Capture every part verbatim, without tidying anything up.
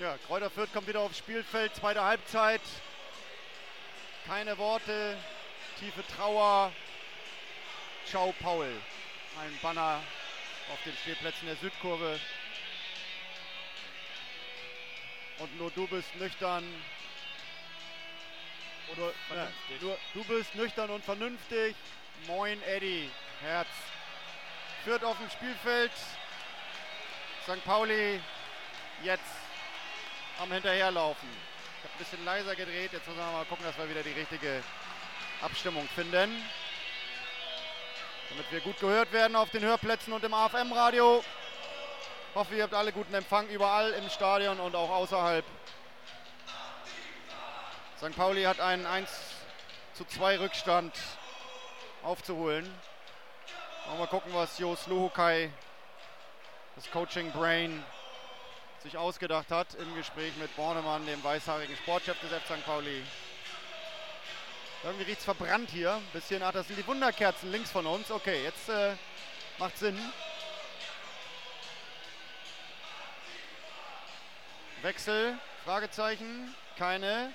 Ja, Greuther Fürth kommt wieder aufs Spielfeld, zweite Halbzeit. Keine Worte, tiefe Trauer. Ciao Paul. Ein Banner auf den Stehplätzen der Südkurve. Und nur du bist nüchtern. Oder ja, nur du bist nüchtern und vernünftig. Moin Eddie, Herz. Fürth auf dem Spielfeld. Sankt Pauli jetzt am Hinterherlaufen. Ich habe ein bisschen leiser gedreht. Jetzt müssen wir mal gucken, dass wir wieder die richtige Abstimmung finden. Damit wir gut gehört werden auf den Hörplätzen und im A F M-Radio. Ich hoffe, ihr habt alle guten Empfang überall im Stadion und auch außerhalb. Sankt Pauli hat einen eins zu zwei Rückstand aufzuholen. Mal gucken, was Jos Luhukai, das Coaching Brain, sich ausgedacht hat im Gespräch mit Bornemann, dem weißhaarigen Sportchef des F C Sankt Pauli. Irgendwie riecht es verbrannt hier. Ein bisschen, ach, das sind die Wunderkerzen links von uns. Okay, jetzt äh, macht Sinn. Wechsel, Fragezeichen, keine.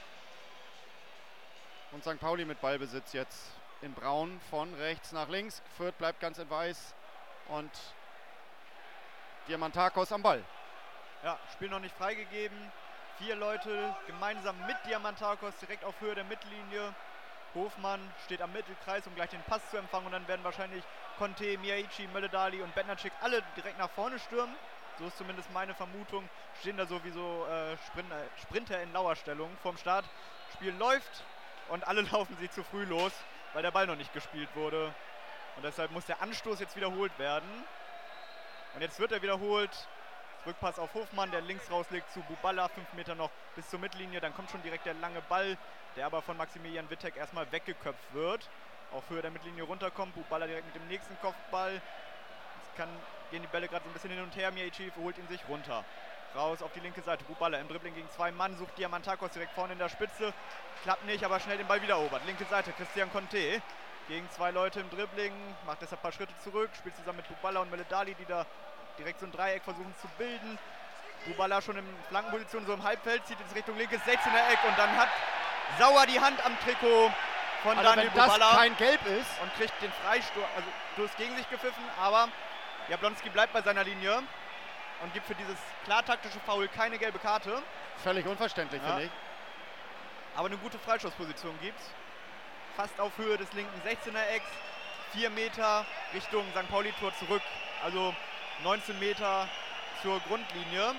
Und Sankt Pauli mit Ballbesitz jetzt in Braun von rechts nach links. Fürth bleibt ganz in weiß und Diamantakos am Ball. Ja, Spiel noch nicht freigegeben. Vier Leute gemeinsam mit Diamantakos direkt auf Höhe der Mittellinie. Hofmann steht am Mittelkreis, um gleich den Pass zu empfangen. Und dann werden wahrscheinlich Conte, Miyaichi, Mölle-Dali und Bednarczyk alle direkt nach vorne stürmen. So ist zumindest meine Vermutung. Stehen da sowieso äh, Sprinter, Sprinter in Lauerstellung vorm Start. Spiel läuft und alle laufen sie zu früh los, weil der Ball noch nicht gespielt wurde. Und deshalb muss der Anstoß jetzt wiederholt werden. Und jetzt wird er wiederholt. Rückpass auf Hofmann, der links rauslegt zu Buballa, fünf Meter noch bis zur Mittellinie. Dann kommt schon direkt der lange Ball, der aber von Maximilian Wittek erstmal weggeköpft wird. Auf Höhe der Mittellinie runterkommt, Buballa direkt mit dem nächsten Kopfball. Jetzt kann, gehen die Bälle gerade so ein bisschen hin und her. Miyaichi holt ihn sich runter. Raus auf die linke Seite, Buballa im Dribbling gegen zwei Mann, sucht Diamantakos direkt vorne in der Spitze. Klappt nicht, aber schnell den Ball wieder erobert. Linke Seite, Christian Conte gegen zwei Leute im Dribbling, macht deshalb ein paar Schritte zurück, spielt zusammen mit Buballa und Mölle-Dali, die da direkt so ein Dreieck versuchen zu bilden. Buballa schon in Flankenposition, so im Halbfeld, zieht jetzt Richtung linkes sechzehner Eck und dann hat Sauer die Hand am Trikot von also Daniel wenn Buballa. Das kein Gelb ist. Und kriegt den Freistoß, also durchs gegen sich gepfiffen, aber Jablonski bleibt bei seiner Linie und gibt für dieses klar taktische Foul keine gelbe Karte. Völlig unverständlich, ja. finde ich. Aber eine gute Freistoßposition gibt. Fast auf Höhe des linken sechzehner Ecks. Vier Meter Richtung Sankt Pauli-Tor zurück. Also neunzehn Meter zur Grundlinie.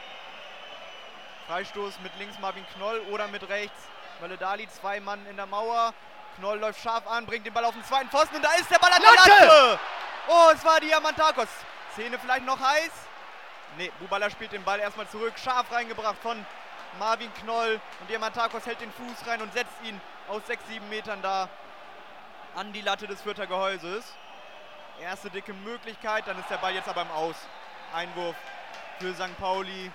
Freistoß mit links Marvin Knoll oder mit rechts Mölle-Dali. Zwei Mann in der Mauer. Knoll läuft scharf an, bringt den Ball auf den zweiten Pfosten und da ist der Ball an der Latte! Oh, es war Diamantakos. Szene vielleicht noch heiß? Ne, Buballa spielt den Ball erstmal zurück. Scharf reingebracht von Marvin Knoll. Und Diamantakos hält den Fuß rein und setzt ihn aus sechs, sieben Metern da an die Latte des Fürther Gehäuses. Erste dicke Möglichkeit, dann ist der Ball jetzt aber im Aus. Einwurf für Sankt Pauli.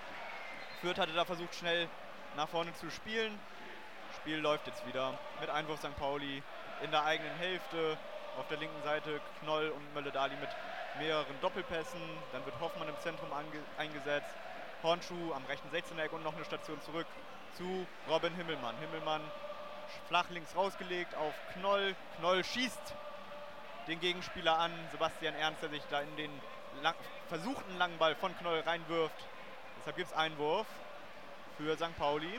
Fürth hatte da versucht, schnell nach vorne zu spielen. Spiel läuft jetzt wieder mit Einwurf Sankt Pauli in der eigenen Hälfte. Auf der linken Seite Knoll und Mölle-Dali mit mehreren Doppelpässen. Dann wird Hoffmann im Zentrum eingesetzt. Hornschuh am rechten sechzehner Eck und noch eine Station zurück zu Robin Himmelmann. Himmelmann flach links rausgelegt auf Knoll. Knoll schießt den Gegenspieler an. Sebastian Ernst, der sich da in den lang, versuchten langen Ball von Knoll reinwirft. Deshalb gibt es Einwurf für Sankt Pauli,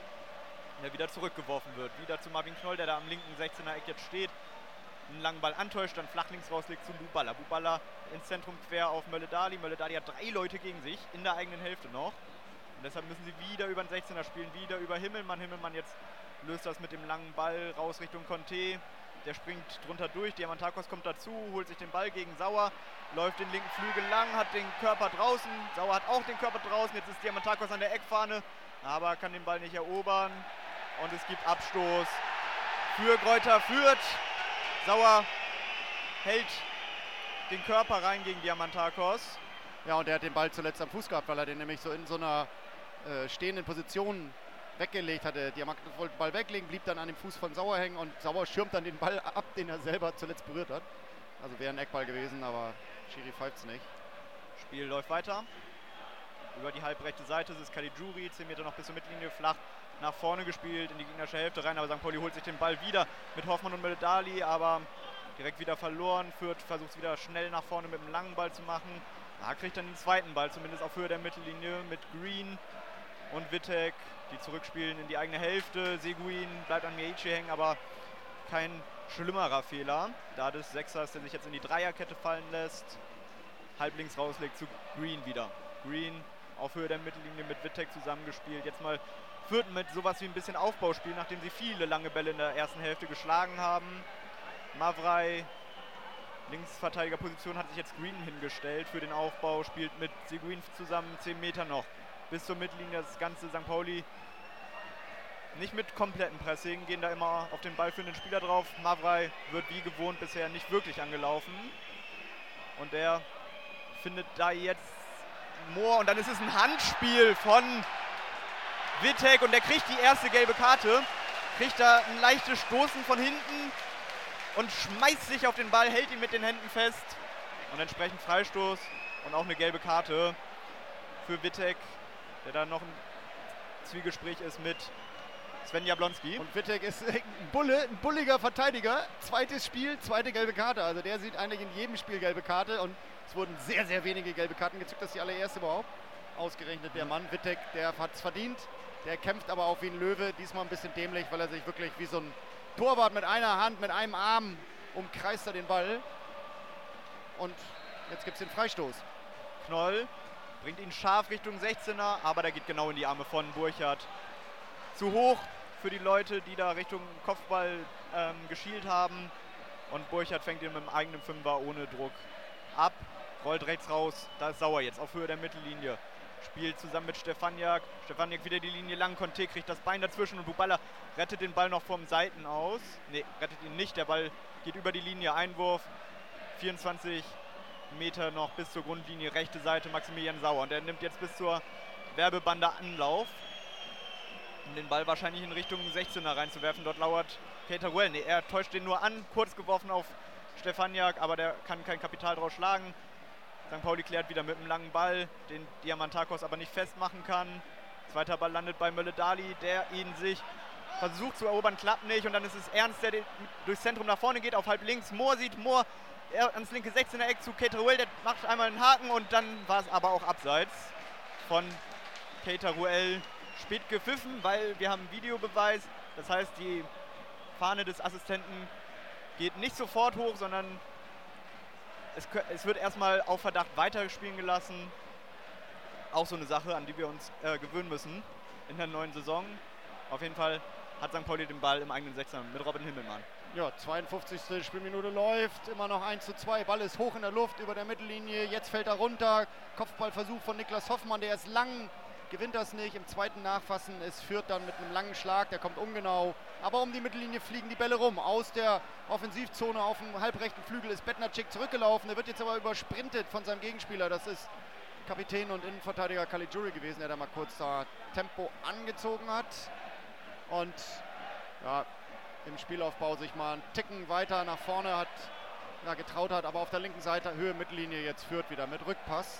der wieder zurückgeworfen wird. Wieder zu Marvin Knoll, der da am linken sechzehner Eck jetzt steht. Einen langen Ball antäuscht, dann flach links rauslegt zu Buballa. Buballa ins Zentrum quer auf Mölle-Dali. Mölle-Dali hat drei Leute gegen sich, in der eigenen Hälfte noch. Und deshalb müssen sie wieder über den sechzehner spielen, wieder über Himmelmann. Himmelmann jetzt löst das mit dem langen Ball raus Richtung Conte. Der springt drunter durch, Diamantakos kommt dazu, holt sich den Ball gegen Sauer, läuft den linken Flügel lang, hat den Körper draußen. Sauer hat auch den Körper draußen, jetzt ist Diamantakos an der Eckfahne, aber kann den Ball nicht erobern. Und es gibt Abstoß für Greuther Fürth. Sauer hält den Körper rein gegen Diamantakos. Ja, und er hat den Ball zuletzt am Fuß gehabt, weil er den nämlich so in so einer äh, stehenden Position weggelegt hatte. Diamantakos wollte den Ball weglegen, blieb dann an dem Fuß von Sauer hängen und Sauer schirmt dann den Ball ab, den er selber zuletzt berührt hat. Also wäre ein Eckball gewesen, aber Schiri pfeift's nicht. Spiel läuft weiter. über die halbrechte Seite. Es ist Caligiuri, zehn Meter noch bis zur Mittellinie, flach nach vorne gespielt, in die gegnerische Hälfte rein. Aber Sankt Pauli holt sich den Ball wieder mit Hoffmann und Meledali, aber direkt wieder verloren. Fürth versucht es wieder schnell nach vorne mit einem langen Ball zu machen. Da kriegt dann den zweiten Ball, zumindest auf Höhe der Mittellinie, mit Green und Wittek, die zurückspielen in die eigene Hälfte. Seguin bleibt an Meiichi hängen, aber kein schlimmerer Fehler. Da des Sechsers, der sich jetzt in die Dreierkette fallen lässt, halblinks rauslegt zu Green wieder. Green auf Höhe der Mittellinie mit Wittek zusammengespielt. Jetzt mal Fürth mit sowas wie ein bisschen Aufbauspiel, nachdem sie viele lange Bälle in der ersten Hälfte geschlagen haben. Mavrei, Linksverteidigerposition, hat sich jetzt Green hingestellt für den Aufbau, spielt mit Seguin zusammen, zehn Meter noch bis zur Mittellinie. Das ganze Sankt Pauli nicht mit komplettem Pressing, gehen da immer auf den Ball für den Spieler drauf. Mavrei wird wie gewohnt bisher nicht wirklich angelaufen. Und der findet da jetzt Mohr und dann ist es ein Handspiel von Wittek und der kriegt die erste gelbe Karte. Kriegt da ein leichtes Stoßen von hinten und schmeißt sich auf den Ball, hält ihn mit den Händen fest. Und entsprechend Freistoß und auch eine gelbe Karte für Wittek, der da noch ein Zwiegespräch ist mit Sven Jablonski. Und Wittek ist ein Bulle, ein bulliger Verteidiger. Zweites Spiel, zweite gelbe Karte. Also der sieht eigentlich in jedem Spiel gelbe Karte und es wurden sehr, sehr wenige gelbe Karten gezückt. Das ist die allererste überhaupt. Ausgerechnet der Mann, Wittek, der hat es verdient. Der kämpft aber auch wie ein Löwe. Diesmal ein bisschen dämlich, weil er sich wirklich wie so ein Torwart mit einer Hand, mit einem Arm umkreist er den Ball. Und jetzt gibt es den Freistoß. Knoll bringt ihn scharf Richtung sechzehner, aber der geht genau in die Arme von Burchardt. Zu hoch für die Leute, die da Richtung Kopfball ähm, geschielt haben. Und Burchardt fängt ihn mit dem eigenen Fünfer ohne Druck ab. Rollt rechts raus, da ist Sauer jetzt auf Höhe der Mittellinie. Spielt zusammen mit Stefaniak. Stefaniak wieder die Linie lang. Conte kriegt das Bein dazwischen und Buballa rettet den Ball noch vom Seiten aus. Ne, rettet ihn nicht. Der Ball geht über die Linie. Einwurf. vierundzwanzig Meter noch bis zur Grundlinie. Rechte Seite Maximilian Sauer. Und er nimmt jetzt bis zur Werbebande Anlauf, um den Ball wahrscheinlich in Richtung sechzehner reinzuwerfen. Dort lauert Keita-Ruel. Ne, er täuscht den nur an. Kurz geworfen auf Stefaniak, aber der kann kein Kapital draus schlagen. Sankt Pauli klärt wieder mit einem langen Ball, den Diamantakos aber nicht festmachen kann. Zweiter Ball landet bei Meledali, der ihn sich versucht zu erobern, klappt nicht. Und dann ist es Ernst, der durchs Zentrum nach vorne geht, auf halb links. Mohr sieht Mohr ans linke sechzehner Eck zu Keita-Ruel, der macht einmal einen Haken und dann war es aber auch abseits von Keita-Ruel. Spät gepfiffen, weil wir haben Videobeweis. Das heißt, die Fahne des Assistenten geht nicht sofort hoch, sondern Es, es wird erstmal auf Verdacht weiterspielen gelassen. Auch so eine Sache, an die wir uns äh, gewöhnen müssen in der neuen Saison. Auf jeden Fall hat Sankt Pauli den Ball im eigenen Sechser mit Robin Himmelmann. Ja, zweiundfünfzigste Spielminute läuft, immer noch eins zu zwei. Ball ist hoch in der Luft über der Mittellinie. Jetzt fällt er runter. Kopfballversuch von Niklas Hoffmann, der ist lang. Gewinnt das nicht, im zweiten Nachfassen, es führt dann mit einem langen Schlag, der kommt ungenau, aber um die Mittellinie fliegen die Bälle rum. Aus der Offensivzone auf dem halbrechten Flügel ist Bednarczyk zurückgelaufen, der wird jetzt aber übersprintet von seinem Gegenspieler, das ist Kapitän und Innenverteidiger Caligiuri gewesen, der da mal kurz da Tempo angezogen hat und ja, im Spielaufbau sich mal einen Ticken weiter nach vorne hat, ja, getraut hat, aber auf der linken Seite, Höhe Mittellinie, jetzt führt wieder mit Rückpass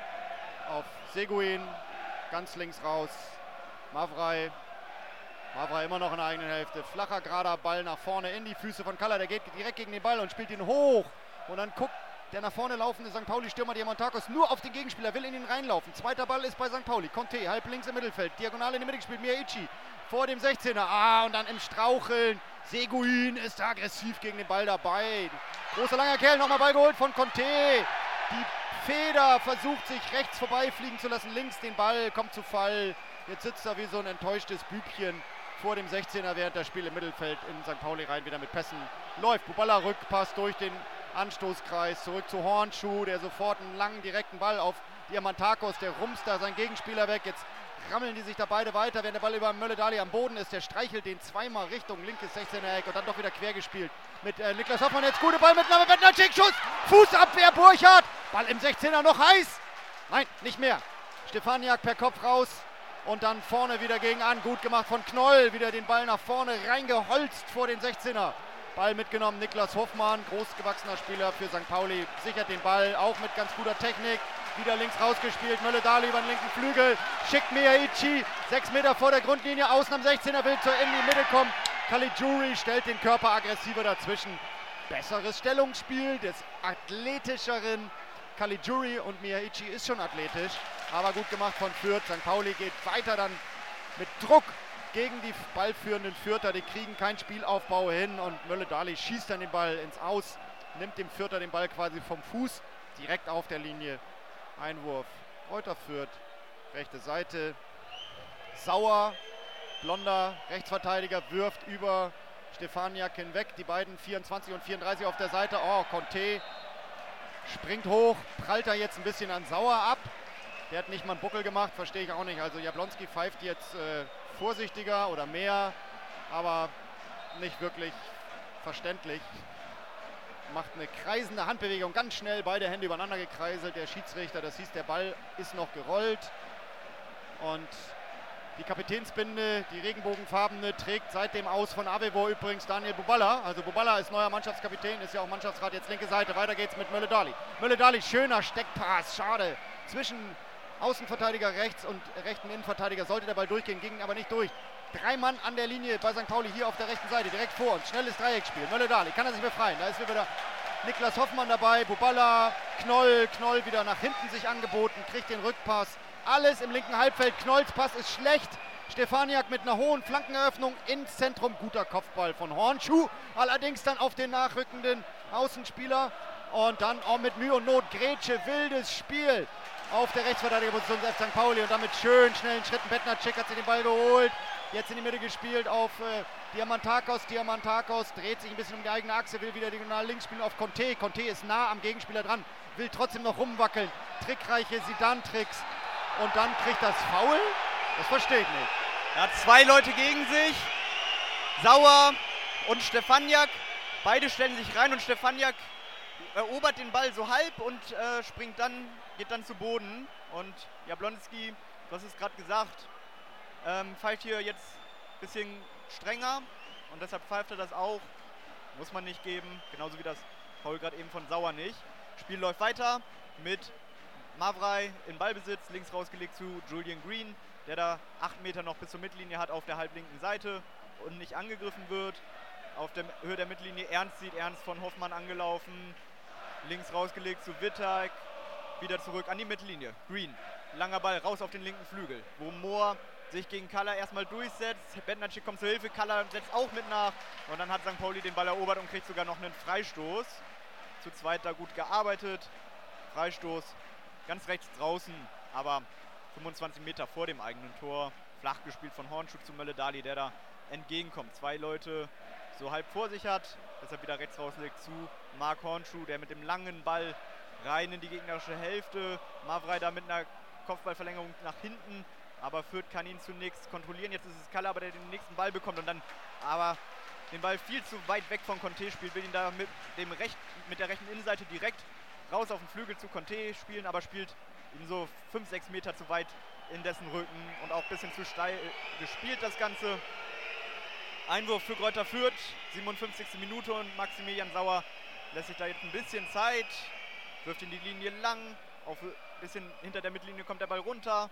auf Seguin. Ganz links raus, Mavrei. Mavrei immer noch in der eigenen Hälfte. Flacher, gerader Ball nach vorne in die Füße von Kalla. Der geht direkt gegen den Ball und spielt ihn hoch. Und dann guckt der nach vorne laufende Sankt Pauli-Stürmer Diamantakos nur auf den Gegenspieler, will in ihn reinlaufen. Zweiter Ball ist bei Sankt Pauli. Conte, halb links im Mittelfeld. Diagonal in die Mitte gespielt. Meiichi vor dem sechzehner. Ah, und dann im Straucheln. Seguin ist aggressiv gegen den Ball dabei. Großer, langer Kerl, nochmal Ball geholt von Conte. Die Feder versucht sich rechts vorbeifliegen zu lassen, links den Ball, kommt zu Fall. Jetzt sitzt er wie so ein enttäuschtes Bübchen vor dem sechzehner, während das Spiel im Mittelfeld in Sankt Pauli rein wieder mit Pässen läuft. Buballa Rückpass durch den Anstoßkreis, zurück zu Hornschuh, der sofort einen langen, direkten Ball auf Diamantakos, der rumst da seinen Gegenspieler weg. Jetzt rammeln die sich da beide weiter, während der Ball über Meledali am Boden ist. Der streichelt den zweimal Richtung linkes sechzehner Eck und dann doch wieder quer gespielt mit äh, Niklas Hoffmann. Jetzt gute Ballmitnahme, Bednarczyk, Schuss, Fußabwehr, Burchardt, Ball im sechzehner noch heiß. Nein, nicht mehr. Stefaniak per Kopf raus und dann vorne wieder gegen an. Gut gemacht von Knoll, wieder den Ball nach vorne reingeholzt vor den sechzehner. Ball mitgenommen, Niklas Hoffmann, großgewachsener Spieler für Sankt Pauli, sichert den Ball, auch mit ganz guter Technik. wieder links rausgespielt. Mölle-Dali über den linken Flügel. Schickt Miyaichi. Sechs Meter vor der Grundlinie. Außen am sechzehner, will zur in die Mitte kommen. Caligiuri stellt den Körper aggressiver dazwischen. Besseres Stellungsspiel des athletischeren Caligiuri. Und Miyaichi ist schon athletisch. Aber gut gemacht von Fürth. Sankt Pauli geht weiter dann mit Druck gegen die ballführenden Fürther. Die kriegen keinen Spielaufbau hin. Und Mölle-Dali schießt dann den Ball ins Aus. Nimmt dem Fürther den Ball quasi vom Fuß. Direkt auf der Linie. Einwurf. Greuther Fürth. Rechte Seite. Sauer. Blonder Rechtsverteidiger wirft über Stefaniak hinweg. Die beiden vierundzwanzig und vierunddreißig auf der Seite. Oh, Conte springt hoch. Prallt da jetzt ein bisschen an Sauer ab. Der hat nicht mal einen Buckel gemacht. Verstehe ich auch nicht. Also Jablonski pfeift jetzt äh, vorsichtiger oder mehr. Aber nicht wirklich verständlich. Macht eine kreisende Handbewegung, ganz schnell beide Hände übereinander gekreiselt. Der Schiedsrichter, das hieß, der Ball ist noch gerollt. Und die Kapitänsbinde, die regenbogenfarbene, trägt seit dem Aus von Avevo übrigens Daniel Buballa. Also Buballa ist neuer Mannschaftskapitän, ist ja auch Mannschaftsrat, jetzt linke Seite. Weiter geht's mit Mölle-Dali. Mölle-Dali, schöner Steckpass, schade. Zwischen Außenverteidiger rechts und rechten Innenverteidiger sollte der Ball durchgehen, ging aber nicht durch. Drei Mann an der Linie bei Sankt Pauli hier auf der rechten Seite, direkt vor uns. Schnelles Dreiecksspiel. Mölle-Dali, kann er sich befreien. Da ist wieder Niklas Hoffmann dabei, Buballa, Knoll, Knoll wieder nach hinten sich angeboten, kriegt den Rückpass. Alles im linken Halbfeld. Knolls Pass ist schlecht. Stefaniak mit einer hohen Flankeneröffnung ins Zentrum. Guter Kopfball von Hornschuh. Allerdings dann auf den nachrückenden Außenspieler. Und dann auch mit Mühe und Not Grätsche. Wildes Spiel auf der Rechtsverteidigerposition des Sankt Pauli. Und damit schön schnellen Schritten. Bednarczyk hat sich den Ball geholt. Jetzt in die Mitte gespielt auf äh, Diamantakos. Diamantakos dreht sich ein bisschen um die eigene Achse. Will wieder diagonal links spielen auf Conte. Conte ist nah am Gegenspieler dran. Will trotzdem noch rumwackeln. Trickreiche Zidane-Tricks. Und dann kriegt das Foul? Das verstehe ich nicht. Er hat zwei Leute gegen sich. Sauer und Stefaniak. Beide stellen sich rein und Stefaniak erobert den Ball so halb und äh, springt dann, geht dann zu Boden. Und Jablonski, du hast es gerade gesagt, ähm, pfeift hier jetzt ein bisschen strenger. Und deshalb pfeift er das auch. Muss man nicht geben. Genauso wie das Foul gerade eben von Sauer nicht. Spiel läuft weiter mit Mavrei in Ballbesitz, links rausgelegt zu Julian Green, der da acht Meter noch bis zur Mittellinie hat auf der halblinken Seite und nicht angegriffen wird. Auf der Höhe der Mittellinie Ernst sieht Ernst von Hoffmann angelaufen, links rausgelegt zu Wittek, wieder zurück an die Mittellinie. Green, langer Ball raus auf den linken Flügel, wo Mohr sich gegen Kalla erstmal durchsetzt. Bednarczyk kommt zur Hilfe, Kalla setzt auch mit nach und dann hat Sankt Pauli den Ball erobert und kriegt sogar noch einen Freistoß. Zu zweit da gut gearbeitet. Freistoß. Ganz rechts draußen, aber fünfundzwanzig Meter vor dem eigenen Tor. Flach gespielt von Hornschuh zu Mölle-Dali, der da entgegenkommt. Zwei Leute so halb vor sich hat, deshalb wieder rechts rauslegt zu Marc Hornschuh, der mit dem langen Ball rein in die gegnerische Hälfte. Mavrei da mit einer Kopfballverlängerung nach hinten, aber Fürth kann ihn zunächst kontrollieren. Jetzt ist es Kalla, aber der den nächsten Ball bekommt und dann aber den Ball viel zu weit weg von Conte spielt, will ihn da mit, dem Recht, mit der rechten Innenseite direkt raus auf den Flügel zu Conte spielen, aber spielt ihm so fünf, sechs Meter zu weit in dessen Rücken und auch ein bisschen zu steil gespielt das Ganze. Einwurf für Greuther Fürth, siebenundfünfzigste Minute und Maximilian Sauer lässt sich da jetzt ein bisschen Zeit, wirft in die Linie lang, auf ein bisschen hinter der Mittellinie kommt der Ball runter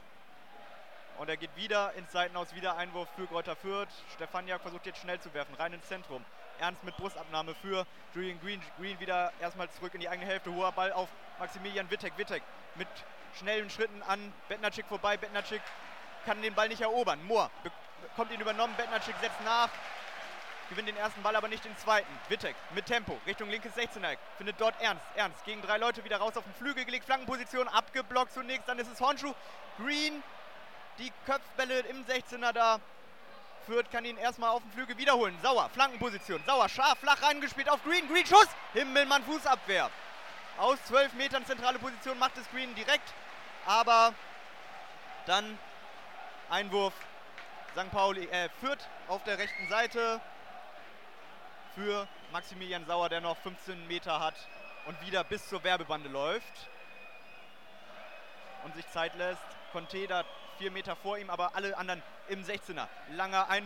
und er geht wieder ins Seitenaus, wieder Einwurf für Greuther Fürth. Stefaniak versucht jetzt schnell zu werfen, rein ins Zentrum. Ernst mit Brustabnahme für Julian Green. Green wieder erstmal zurück in die eigene Hälfte. Hoher Ball auf Maximilian Wittek. Wittek mit schnellen Schritten an Bednarczyk vorbei. Bednarczyk kann den Ball nicht erobern. Mohr bekommt ihn übernommen. Bednarczyk setzt nach. Gewinnt den ersten Ball, aber nicht den zweiten. Wittek mit Tempo Richtung linkes sechzehner. Findet dort Ernst. Ernst gegen drei Leute wieder raus auf den Flügel gelegt. Flankenposition abgeblockt zunächst. Dann ist es Hornschuh. Green. Die Köpfbälle im sechzehner da. Fürth kann ihn erstmal auf dem Flügel wiederholen. Sauer, Flankenposition. Sauer, scharf, flach reingespielt auf Green. Green, Schuss. Himmelmann, Fußabwehr. Aus zwölf Metern zentrale Position macht es Green direkt. Aber dann Einwurf Sankt Pauli, äh, Fürth auf der rechten Seite für Maximilian Sauer, der noch fünfzehn Meter hat und wieder bis zur Werbebande läuft. Und sich Zeit lässt. Conte da vier Meter vor ihm, aber alle anderen im sechzehner. Langer Einwurf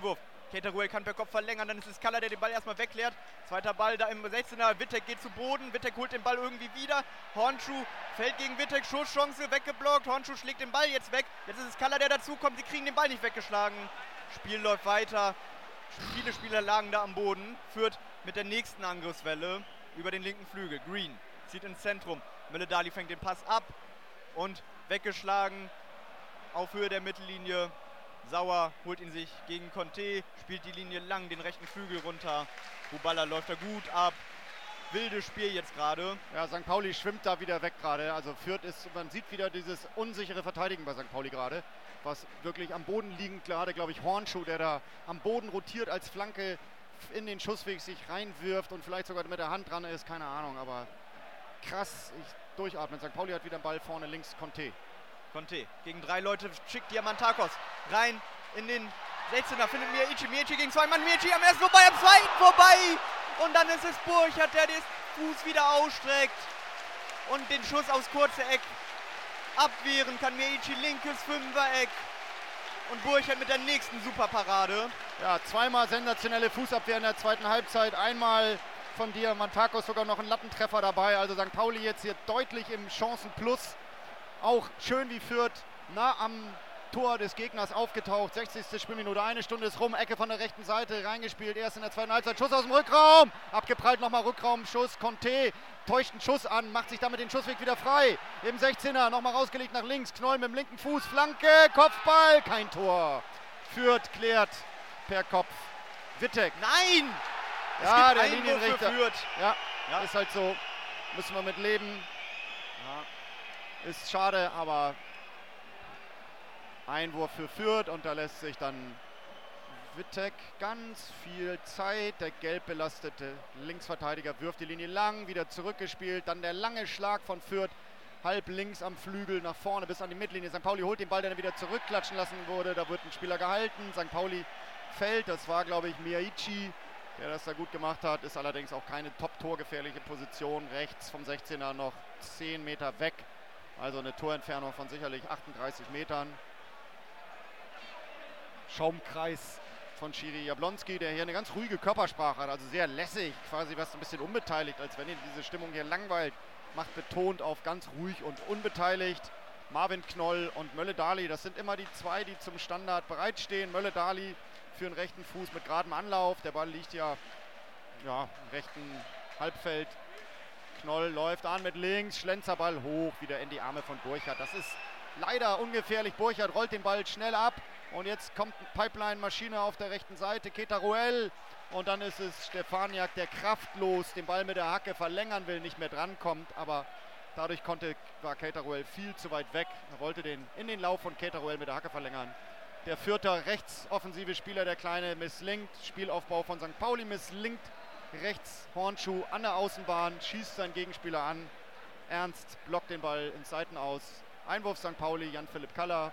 Keteruel kann per Kopf verlängern, dann ist es Kalla, der den Ball erstmal wegklärt. Zweiter Ball da im sechzehner, Wittek geht zu Boden, Wittek holt den Ball irgendwie wieder. Hornschuh fällt gegen Wittek, Schusschance weggeblockt, Hornschuh schlägt den Ball jetzt weg. Jetzt ist es Kalla, der dazukommt, sie kriegen den Ball nicht weggeschlagen. Spiel läuft weiter, viele Spieler lagen da am Boden. Fürth mit der nächsten Angriffswelle über den linken Flügel. Green zieht ins Zentrum, Mölle-Dali fängt den Pass ab und weggeschlagen auf Höhe der Mittellinie. Sauer holt ihn sich gegen Conte, spielt die Linie lang, den rechten Flügel runter. Buballa läuft da gut ab. Wildes Spiel jetzt gerade. Ja, Sankt Pauli schwimmt da wieder weg gerade. Also Fürth ist, man sieht wieder dieses unsichere Verteidigen bei Sankt Pauli gerade. Was wirklich am Boden liegend gerade, glaube ich, Hornschuh, der da am Boden rotiert als Flanke in den Schussweg sich reinwirft und vielleicht sogar mit der Hand dran ist, keine Ahnung. Aber krass, ich durchatmen. Sankt Pauli hat wieder einen Ball vorne links, Conte. Conte gegen drei Leute schickt Diamantakos rein in den sechzehner, findet Miyaichi, Miyaichi gegen zwei Mann, Miyaichi am ersten vorbei, am zweiten vorbei und dann ist es Burchard, der den Fuß wieder ausstreckt und den Schuss aufs kurze Eck abwehren kann. Miyaichi linkes Fünfereck und Burchard mit der nächsten Superparade. Ja, zweimal sensationelle Fußabwehr in der zweiten Halbzeit, einmal von Diamantakos sogar noch ein Lattentreffer dabei, also Sankt Pauli jetzt hier deutlich im Chancenplus. Auch schön wie Fürth, nah am Tor des Gegners aufgetaucht. sechzigste Spielminute, eine Stunde ist rum. Ecke von der rechten Seite, reingespielt. Erst in der zweiten Halbzeit, Schuss aus dem Rückraum. Abgeprallt, nochmal Rückraumschuss. Conte täuscht einen Schuss an, macht sich damit den Schussweg wieder frei. Im sechzehner, nochmal rausgelegt nach links. Knoll mit dem linken Fuß, Flanke, Kopfball, kein Tor. Fürth klärt per Kopf. Wittek. Nein! Ja, der Linienrichter. Ja. ja, ist halt so. Müssen wir mit leben. Ja. Ist schade, aber Einwurf für Fürth und da lässt sich dann Wittek ganz viel Zeit. Der gelb belastete Linksverteidiger wirft die Linie lang, wieder zurückgespielt. Dann der lange Schlag von Fürth, halb links am Flügel nach vorne bis an die Mittellinie. Sankt Pauli holt den Ball, der dann wieder zurückklatschen lassen wurde. Da wird ein Spieler gehalten. Sankt Pauli fällt. Das war, glaube ich, Miyaichi, der das da gut gemacht hat. Ist allerdings auch keine top-torgefährliche Position. Rechts vom sechzehner noch zehn Meter weg. Also eine Torentfernung von sicherlich achtunddreißig Metern. Schaumkreis von Schiri Jablonski, der hier eine ganz ruhige Körpersprache hat, also sehr lässig, quasi was ein bisschen unbeteiligt, als wenn ihn diese Stimmung hier langweilt, macht betont auf ganz ruhig und unbeteiligt. Marvin Knoll und Mölle-Dali, das sind immer die zwei, die zum Standard bereitstehen. Mölle-Dali für den rechten Fuß mit geradem Anlauf, der Ball liegt ja, ja im rechten Halbfeld. Knoll läuft an mit links, Schlenzerball hoch, wieder in die Arme von Burchard. Das ist leider ungefährlich. Burchard rollt den Ball schnell ab und jetzt kommt eine Pipeline-Maschine auf der rechten Seite. Keteruel und dann ist es Stefaniak, der kraftlos den Ball mit der Hacke verlängern will, nicht mehr drankommt. Aber dadurch konnte, war Keteruel viel zu weit weg. Er wollte den in den Lauf von Keteruel mit der Hacke verlängern. Der Fürther rechtsoffensive Spieler, der Kleine, misslingt. Spielaufbau von Sankt Pauli misslingt. Rechts Hornschuh an der Außenbahn, schießt seinen Gegenspieler an. Ernst blockt den Ball ins Seitenaus. Einwurf Sankt Pauli, Jan-Philipp Kalla.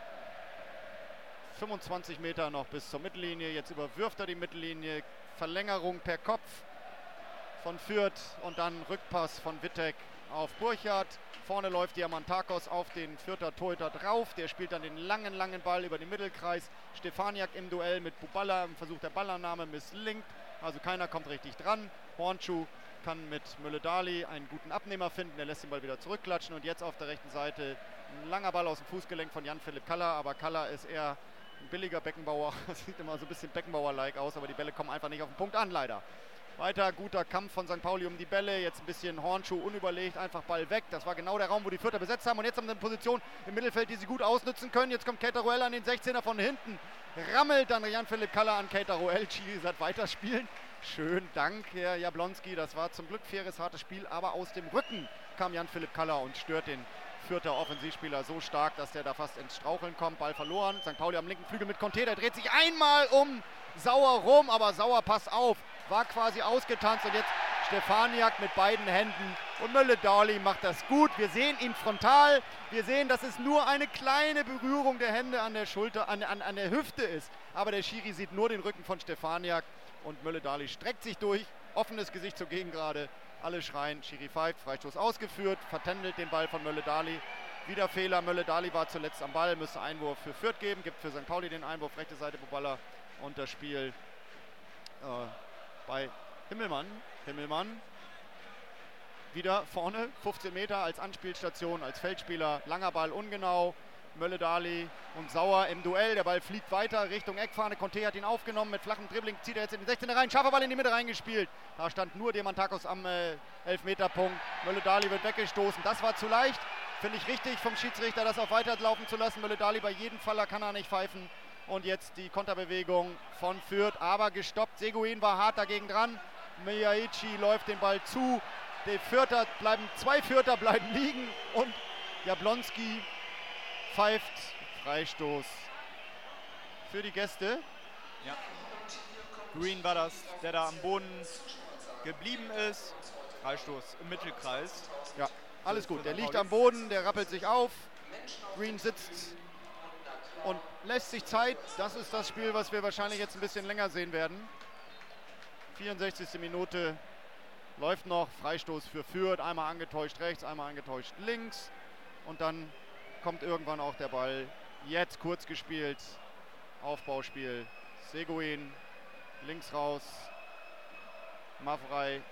fünfundzwanzig Meter noch bis zur Mittellinie. Jetzt überwirft er die Mittellinie. Verlängerung per Kopf von Fürth und dann Rückpass von Wittek auf Burchard. Vorne läuft Diamantakos auf den Fürther Torhüter drauf. Der spielt dann den langen, langen Ball über den Mittelkreis. Stefaniak im Duell mit Buballa im Versuch der Ballannahme misslingt. Also keiner kommt richtig dran. Hornschuh kann mit Mölle-Dali einen guten Abnehmer finden. Der lässt den Ball wieder zurückklatschen. Und jetzt auf der rechten Seite ein langer Ball aus dem Fußgelenk von Jan-Philipp Kalla. Aber Kalla ist eher ein billiger Beckenbauer. Das sieht immer so ein bisschen Beckenbauer-like aus. Aber die Bälle kommen einfach nicht auf den Punkt an, leider. Weiter guter Kampf von Sankt Pauli um die Bälle. Jetzt ein bisschen Hornschuh unüberlegt. Einfach Ball weg. Das war genau der Raum, wo die Fürther besetzt haben. Und jetzt haben sie eine Position im Mittelfeld, die sie gut ausnutzen können. Jetzt kommt Keteruel an den sechzehner von hinten. Rammelt dann Jan-Philipp Kalla an Keteruel. Schiri sagt weiterspielen. Schön, Dank, Herr Jablonski. Das war zum Glück faires, hartes Spiel. Aber aus dem Rücken kam Jan-Philipp Kalla und stört den Fürther Offensivspieler so stark, dass der da fast ins Straucheln kommt. Ball verloren. Sankt Pauli am linken Flügel mit Conte. Der dreht sich einmal um Sauer rum. Aber Sauer, pass auf, war quasi ausgetanzt. Und jetzt Stefaniak mit beiden Händen. Und Mölle-Dali macht das gut. Wir sehen ihn frontal. Wir sehen, dass es nur eine kleine Berührung der Hände an der Schulter, an, an, an der Hüfte ist. Aber der Schiri sieht nur den Rücken von Stefaniak. Und Mölle-Dali streckt sich durch. Offenes Gesicht zur Gegengrade. Alle schreien, Schiri pfeift, Freistoß ausgeführt, vertändelt den Ball von Mölle-Dali. Wieder Fehler, Mölle-Dali war zuletzt am Ball, müsste Einwurf für Fürth geben, gibt für Sankt Pauli den Einwurf, rechte Seite Buballa Und das Spiel äh, bei Himmelmann. Himmelmann wieder vorne, fünfzehn Meter als Anspielstation, als Feldspieler. Langer Ball ungenau. Mölle-Dali und Sauer im Duell. Der Ball fliegt weiter Richtung Eckfahne. Conte hat ihn aufgenommen. Mit flachem Dribbling zieht er jetzt in den sechzehner rein. Scharfer Ball in die Mitte reingespielt. Da stand nur Diamantakos am äh, Elfmeterpunkt. Mölle-Dali wird weggestoßen. Das war zu leicht. Finde ich richtig vom Schiedsrichter, das auch weiterlaufen zu lassen. Mölle-Dali bei jedem Faller kann er nicht pfeifen. Und jetzt die Konterbewegung von Fürth. Aber gestoppt. Seguin war hart dagegen dran. Miyaichi läuft den Ball zu. Die Fürther bleiben, zwei Fürther bleiben liegen. Und Jablonski pfeift Freistoß für die Gäste. Ja. Green war das, der da am Boden geblieben ist. Freistoß im Mittelkreis. Ja, alles gut. Der liegt am Boden, der rappelt sich auf. Green sitzt und lässt sich Zeit. Das ist das Spiel, was wir wahrscheinlich jetzt ein bisschen länger sehen werden. vierundsechzigste Minute läuft noch. Freistoß für Fürth. Einmal angetäuscht rechts, einmal angetäuscht links. Und dann kommt irgendwann auch der Ball. Jetzt kurz gespielt. Aufbauspiel. Seguin links raus. Mavrei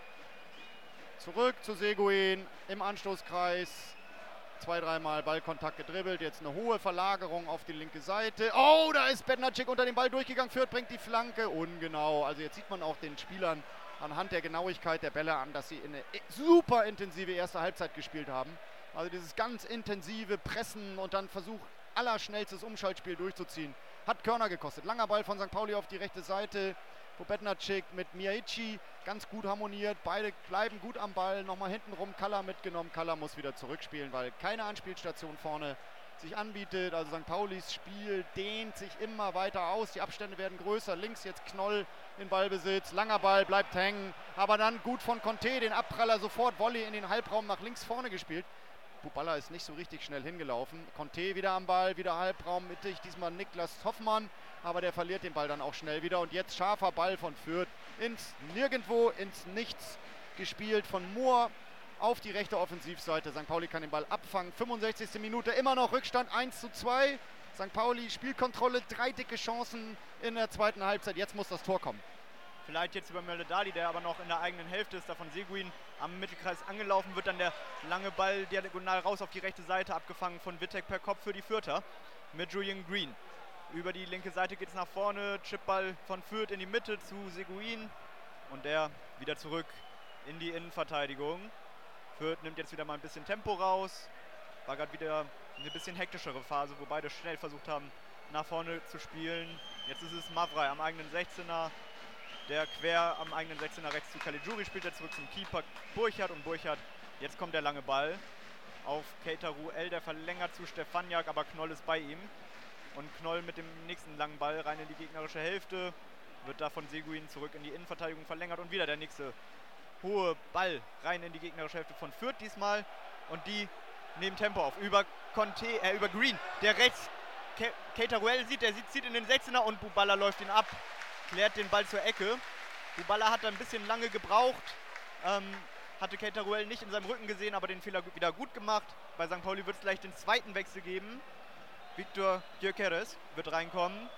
zurück zu Seguin im Anstoßkreis. Zwei, dreimal Ballkontakt gedribbelt. Jetzt eine hohe Verlagerung auf die linke Seite. Oh, da ist Bednarczyk unter den Ball durchgegangen. Fürth bringt die Flanke. Ungenau. Also jetzt sieht man auch den Spielern anhand der Genauigkeit der Bälle an, dass sie eine super intensive erste Halbzeit gespielt haben. Also dieses ganz intensive Pressen und dann Versuch, allerschnellstes Umschaltspiel durchzuziehen. Hat Körner gekostet. Langer Ball von Sankt Pauli auf die rechte Seite, wo Bednarczyk mit Miyaichi ganz gut harmoniert. Beide bleiben gut am Ball. Nochmal hintenrum Kalla mitgenommen. Kalla muss wieder zurückspielen, weil keine Anspielstation vorne sich anbietet. Also Sankt Paulis Spiel dehnt sich immer weiter aus. Die Abstände werden größer. Links jetzt Knoll in Ballbesitz. Langer Ball bleibt hängen. Aber dann gut von Conte, den Abpraller sofort Volley in den Halbraum nach links vorne gespielt. Buballa ist nicht so richtig schnell hingelaufen. Conte wieder am Ball, wieder Halbraum mittig. Diesmal Niklas Hoffmann, aber der verliert den Ball dann auch schnell wieder. Und jetzt scharfer Ball von Fürth ins Nirgendwo, ins Nichts gespielt von Mohr auf die rechte Offensivseite. Sankt Pauli kann den Ball abfangen. fünfundsechzigste Minute, immer noch Rückstand eins zu zwei. Sankt Pauli Spielkontrolle, drei dicke Chancen in der zweiten Halbzeit. Jetzt muss das Tor kommen. Vielleicht jetzt über Mölle-Dali, der aber noch in der eigenen Hälfte ist, da von Seguin am Mittelkreis angelaufen, wird dann der lange Ball diagonal raus auf die rechte Seite, abgefangen von Wittek per Kopf für die Fürther mit Julian Green. Über die linke Seite geht es nach vorne, Chipball von Fürth in die Mitte zu Seguin und der wieder zurück in die Innenverteidigung. Fürth nimmt jetzt wieder mal ein bisschen Tempo raus, war gerade wieder eine bisschen hektischere Phase, wo beide schnell versucht haben, nach vorne zu spielen. Jetzt ist es Mavrei am eigenen sechzehner. Der quer am eigenen sechzehner rechts zu Caligiuri spielt er zurück zum Keeper Burchard und Burchard, jetzt kommt der lange Ball auf Keita Ruel, der verlängert zu Stefaniak, aber Knoll ist bei ihm und Knoll mit dem nächsten langen Ball rein in die gegnerische Hälfte, wird da von Seguin zurück in die Innenverteidigung verlängert und wieder der nächste hohe Ball rein in die gegnerische Hälfte von Fürth diesmal und die nehmen Tempo auf, über Conte, äh, über Green, der rechts Ke Keita Ruel sieht, der sieht, zieht in den sechzehner und Buballa läuft ihn ab. Klärt den Ball zur Ecke. Buballa hat da ein bisschen lange gebraucht. Ähm, hatte Keita Ruel nicht in seinem Rücken gesehen, aber den Fehler wieder gut gemacht. Bei Sankt Pauli wird es gleich den zweiten Wechsel geben. Victor Gyökeres wird reinkommen.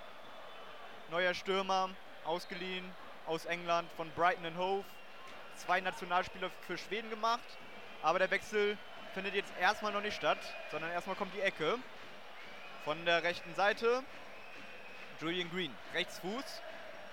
Neuer Stürmer, ausgeliehen aus England von Brighton and Hove. Zwei Nationalspieler für Schweden gemacht. Aber der Wechsel findet jetzt erstmal noch nicht statt, sondern erstmal kommt die Ecke. Von der rechten Seite Julian Green, Rechtsfuß.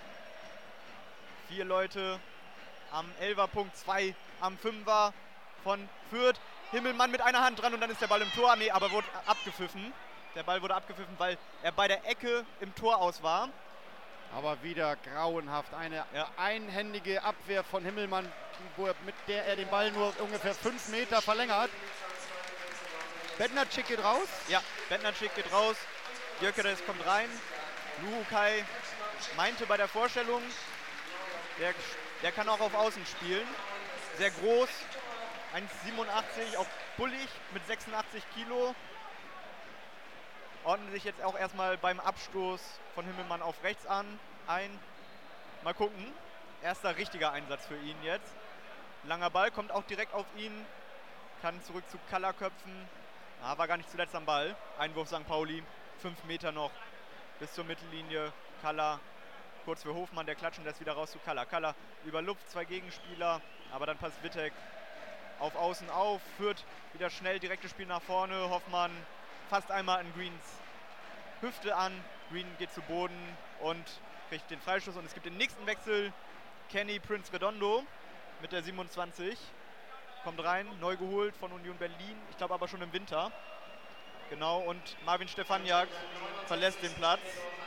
Vier Leute am Elferpunkt, zwei am Fünfer von Fürth. Himmelmann mit einer Hand dran und dann ist der Ball im Tor. Nee, aber wurde abgepfiffen. Der Ball wurde abgepfiffen, weil er bei der Ecke im Tor aus war. Aber wieder grauenhaft. Eine ja. einhändige Abwehr von Himmelmann, wo er, mit der er den Ball nur ungefähr fünf Meter verlängert. Bednarczyk geht raus. Ja, Bednarczyk geht raus. Gyökeres kommt rein. Luhukai meinte bei der Vorstellung, der, der kann auch auf Außen spielen. Sehr groß, eins Komma siebenundachtzig, auch bullig mit sechsundachtzig Kilo. Ordnen sich jetzt auch erstmal beim Abstoß von Himmelmann auf rechts an, ein. Mal gucken. Erster richtiger Einsatz für ihn jetzt. Langer Ball, kommt auch direkt auf ihn. Kann zurück zu Kalla köpfen. Ah, war gar nicht zuletzt am Ball. Einwurf Sankt Pauli. Fünf Meter noch bis zur Mittellinie. Kalla Kurz für Hofmann, der klatschen lässt wieder raus zu Kalla. Kalla über Luft, zwei Gegenspieler, aber dann passt Wittek auf Außen auf, führt wieder schnell direktes Spiel nach vorne. Hoffmann fasst einmal an Greens Hüfte an. Green geht zu Boden und kriegt den Freistoß. Und es gibt den nächsten Wechsel. Kenny Prince Redondo mit der siebenundzwanzig. Kommt rein, neu geholt von Union Berlin. Ich glaube aber schon im Winter. Genau, und Marvin Stefaniak verlässt den Platz.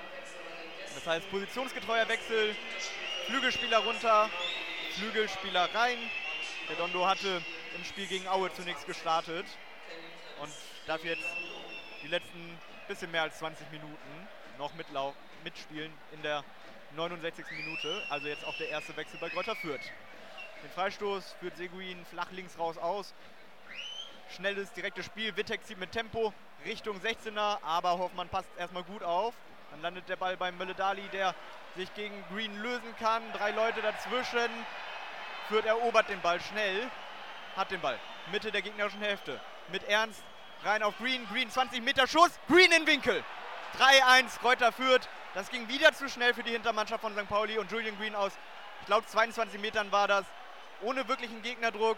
Das heißt, positionsgetreuer Wechsel. Flügelspieler runter, Flügelspieler rein. Redondo hatte im Spiel gegen Aue zunächst gestartet und darf jetzt die letzten bisschen mehr als zwanzig Minuten noch mitlau mitspielen in der neunundsechzigsten Minute. Also jetzt auch der erste Wechsel bei Greuther Fürth. Den Freistoß führt Seguin flach links raus aus. Schnelles, direktes Spiel. Wittek zieht mit Tempo Richtung sechzehner, aber Hoffmann passt erstmal gut auf. Dann landet der Ball bei Mölle-Dali, der sich gegen Green lösen kann. Drei Leute dazwischen. Fürth erobert den Ball schnell. Hat den Ball. Mitte der gegnerischen Hälfte. Mit Ernst rein auf Green. Green zwanzig Meter Schuss. Green in Winkel. drei eins Greuther Fürth. Das ging wieder zu schnell für die Hintermannschaft von Sankt Pauli. Und Julian Green aus, ich glaube, zweiundzwanzig Metern war das. Ohne wirklichen Gegnerdruck.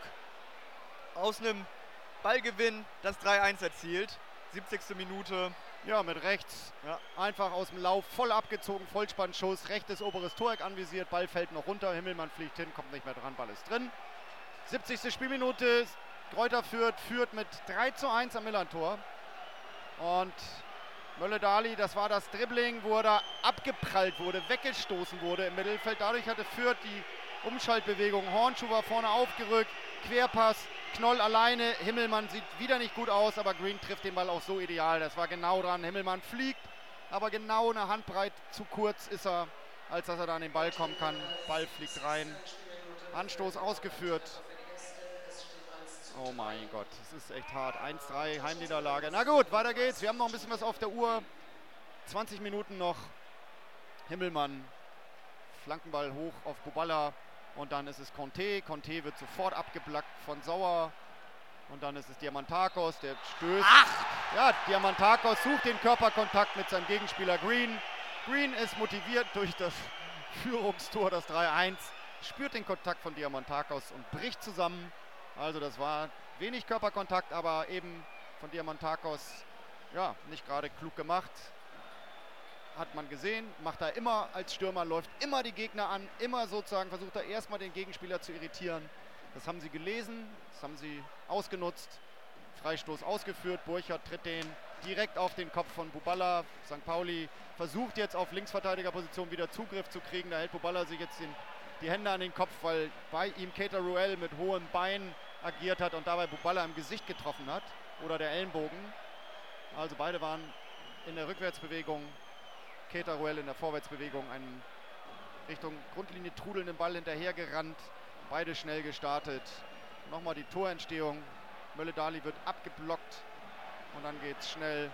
Aus einem Ballgewinn das drei eins erzielt. siebzigste Minute. Ja, mit rechts. Ja. Einfach aus dem Lauf, voll abgezogen, Vollspannschuss, rechtes oberes Toreck anvisiert, Ball fällt noch runter, Himmelmann fliegt hin, kommt nicht mehr dran, Ball ist drin. siebzigste Spielminute, Greuther Fürth führt mit drei zu eins am Millantor. Und Mölle-Dali, das war das Dribbling, wo er da abgeprallt wurde, weggestoßen wurde im Mittelfeld. Dadurch hatte Fürth die Umschaltbewegung. Hornschuh war vorne aufgerückt, Querpass, Knoll alleine, Himmelmann sieht wieder nicht gut aus, aber Green trifft den Ball auch so ideal. Das war genau dran. Himmelmann fliegt, aber genau eine Handbreit zu kurz ist er, als dass er da an den Ball kommen kann. Ball fliegt rein. Anstoß ausgeführt. Oh mein Gott, das ist echt hart. eins drei, Heimniederlage. Na gut, weiter geht's. Wir haben noch ein bisschen was auf der Uhr. zwanzig Minuten noch. Himmelmann, Flankenball hoch auf Buballa. Und dann ist es Conte. Conte wird sofort abgeblockt von Sauer. Und dann ist es Diamantakos, der stößt. Ach! Ja, Diamantakos sucht den Körperkontakt mit seinem Gegenspieler Green. Green ist motiviert durch das Führungstor, das drei eins. Spürt den Kontakt von Diamantakos und bricht zusammen. Also das war wenig Körperkontakt, aber eben von Diamantakos, ja, nicht gerade klug gemacht. Hat man gesehen, macht er immer als Stürmer, läuft immer die Gegner an, immer sozusagen versucht er erstmal den Gegenspieler zu irritieren. Das haben sie gelesen, das haben sie ausgenutzt. Freistoß ausgeführt, Burchard tritt den direkt auf den Kopf von Buballa. Sankt Pauli versucht jetzt auf Linksverteidigerposition wieder Zugriff zu kriegen. Da hält Buballa sich jetzt den, die Hände an den Kopf, weil bei ihm Keita Ruel mit hohem Bein agiert hat und dabei Buballa im Gesicht getroffen hat. Oder der Ellenbogen. Also beide waren in der Rückwärtsbewegung. Keita Ruel in der Vorwärtsbewegung, einen Richtung Grundlinie trudelnden Ball hinterhergerannt. Beide schnell gestartet. Nochmal die Torentstehung. Mölle-Dali wird abgeblockt und dann geht's schnell.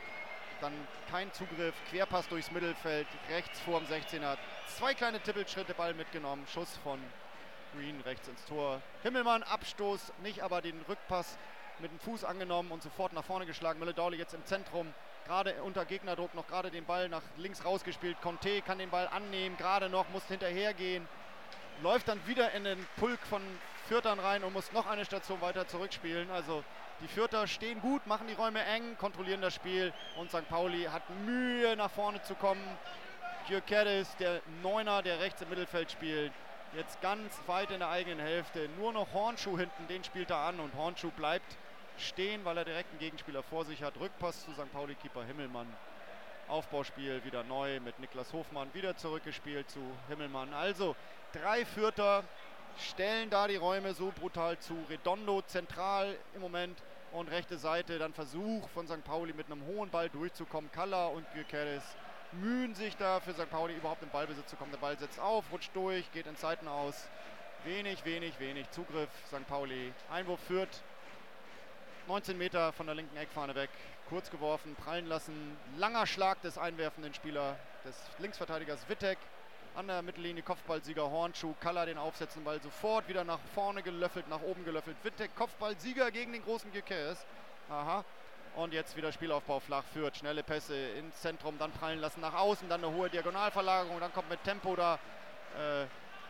Dann kein Zugriff, Querpass durchs Mittelfeld, rechts vorm sechzehner. Zwei kleine Tippelschritte, Ball mitgenommen, Schuss von Green rechts ins Tor. Himmelmann, Abstoß, nicht aber den Rückpass mit dem Fuß angenommen und sofort nach vorne geschlagen. Mölle-Dali jetzt im Zentrum, gerade unter Gegnerdruck noch gerade den Ball nach links rausgespielt. Conte kann den Ball annehmen, gerade noch, muss hinterhergehen. Läuft dann wieder in den Pulk von Fürthern rein und muss noch eine Station weiter zurückspielen. Also die Fürther stehen gut, machen die Räume eng, kontrollieren das Spiel und Sankt Pauli hat Mühe nach vorne zu kommen. Gyökeres, der Neuner, der rechts im Mittelfeld spielt, jetzt ganz weit in der eigenen Hälfte. Nur noch Hornschuh hinten, den spielt er an und Hornschuh bleibt stehen, weil er direkt einen Gegenspieler vor sich hat. Rückpass zu Sankt Pauli-Keeper Himmelmann. Aufbauspiel wieder neu mit Niklas Hofmann, wieder zurückgespielt zu Himmelmann. Also drei Fürther stellen da die Räume so brutal zu. Redondo zentral im Moment und rechte Seite. Dann Versuch von Sankt Pauli mit einem hohen Ball durchzukommen. Kalla und Gyökeres mühen sich da für Sankt Pauli überhaupt in Ballbesitz zu kommen. Der Ball setzt auf, rutscht durch, geht in Seiten aus. Wenig, wenig, wenig Zugriff Sankt Pauli. Einwurf Fürth. neunzehn Meter von der linken Eckfahne weg. Kurz geworfen, prallen lassen. Langer Schlag des einwerfenden Spieler, des Linksverteidigers Wittek. An der Mittellinie Kopfballsieger Hornschuh. Kalla den aufsetzenden Ball sofort wieder nach vorne gelöffelt, nach oben gelöffelt. Wittek Kopfballsieger gegen den großen Gyökeres. Aha. Und jetzt wieder Spielaufbau flach führt. Schnelle Pässe ins Zentrum, dann prallen lassen nach außen, dann eine hohe Diagonalverlagerung. Dann kommt mit Tempo da äh,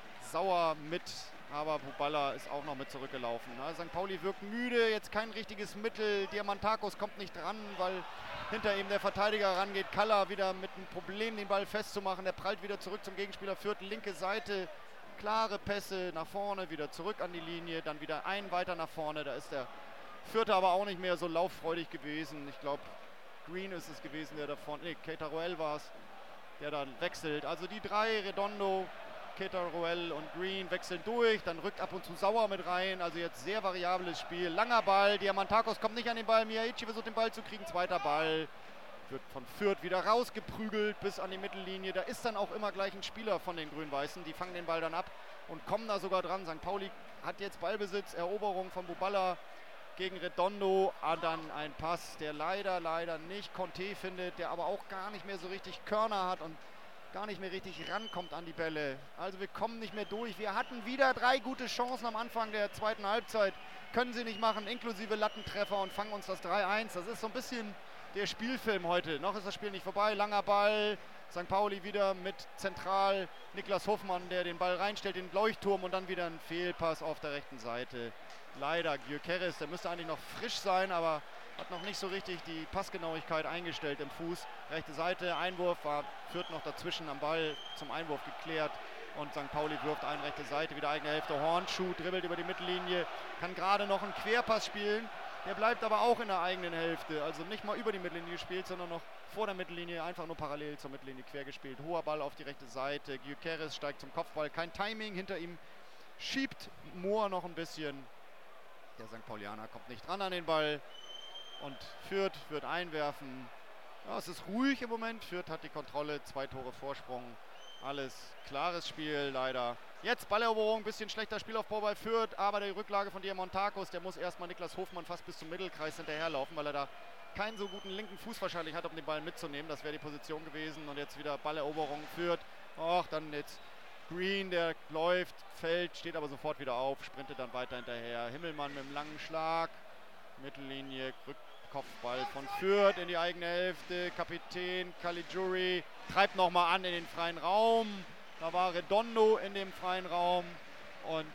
Sauer mit. Aber Buballa ist auch noch mit zurückgelaufen. Ne? Sankt Pauli wirkt müde, jetzt kein richtiges Mittel. Diamantakos kommt nicht dran, weil hinter ihm der Verteidiger rangeht. Kalla wieder mit einem Problem, den Ball festzumachen. Der prallt wieder zurück zum Gegenspieler. Fürth, linke Seite. Klare Pässe nach vorne, wieder zurück an die Linie. Dann wieder ein weiter nach vorne. Da ist der Fürther aber auch nicht mehr so lauffreudig gewesen. Ich glaube, Green ist es gewesen, der da vorne. Nee, Keita Ruel war es, der dann wechselt. Also die drei, Redondo, Keita Ruel und Green wechseln durch, dann rückt ab und zu Sauer mit rein, also jetzt sehr variables Spiel. Langer Ball, Diamantakos kommt nicht an den Ball, Miyaichi versucht den Ball zu kriegen, zweiter Ball, wird von Fürth wieder rausgeprügelt bis an die Mittellinie. Da ist dann auch immer gleich ein Spieler von den Grün-Weißen, die fangen den Ball dann ab und kommen da sogar dran. Sankt Pauli hat jetzt Ballbesitz, Eroberung von Buballa gegen Redondo, ah, dann ein Pass, der leider, leider nicht Conte findet, der aber auch gar nicht mehr so richtig Körner hat und gar nicht mehr richtig rankommt an die Bälle. Also wir kommen nicht mehr durch. Wir hatten wieder drei gute Chancen am Anfang der zweiten Halbzeit. Können sie nicht machen, inklusive Lattentreffer und fangen uns das drei eins. Das ist so ein bisschen der Spielfilm heute. Noch ist das Spiel nicht vorbei. Langer Ball. Sankt Pauli wieder mit zentral. Niklas Hofmann, der den Ball reinstellt in den Leuchtturm und dann wieder ein Fehlpass auf der rechten Seite. Leider Gyökeres, der müsste eigentlich noch frisch sein, aber hat noch nicht so richtig die Passgenauigkeit eingestellt im Fuß. Rechte Seite, Einwurf, war Fürth noch dazwischen am Ball zum Einwurf geklärt. Und Sankt Pauli wirft ein, rechte Seite, wieder eigene Hälfte. Hornschuh dribbelt über die Mittellinie, kann gerade noch einen Querpass spielen. Der bleibt aber auch in der eigenen Hälfte. Also nicht mal über die Mittellinie gespielt, sondern noch vor der Mittellinie, einfach nur parallel zur Mittellinie quer gespielt. Hoher Ball auf die rechte Seite. Gyökeres steigt zum Kopfball, kein Timing. Hinter ihm schiebt Mohr noch ein bisschen. Der Sankt Paulianer kommt nicht dran an den Ball. Und Fürth wird einwerfen. Ja, es ist ruhig im Moment. Fürth hat die Kontrolle, zwei Tore Vorsprung. Alles klares Spiel leider. Jetzt Balleroberung, bisschen schlechter Spielaufbau bei Fürth, aber die Rücklage von Diamantakos, der muss erstmal Niklas Hofmann fast bis zum Mittelkreis hinterherlaufen, weil er da keinen so guten linken Fuß wahrscheinlich hat, um den Ball mitzunehmen. Das wäre die Position gewesen. Und jetzt wieder Balleroberung Fürth. Och, dann jetzt Green, der läuft, fällt, steht aber sofort wieder auf, sprintet dann weiter hinterher. Himmelmann mit einem langen Schlag. Mittellinie, Rückkopfball von Fürth in die eigene Hälfte. Kapitän Caligiuri treibt nochmal an in den freien Raum. Da war Redondo in dem freien Raum. Und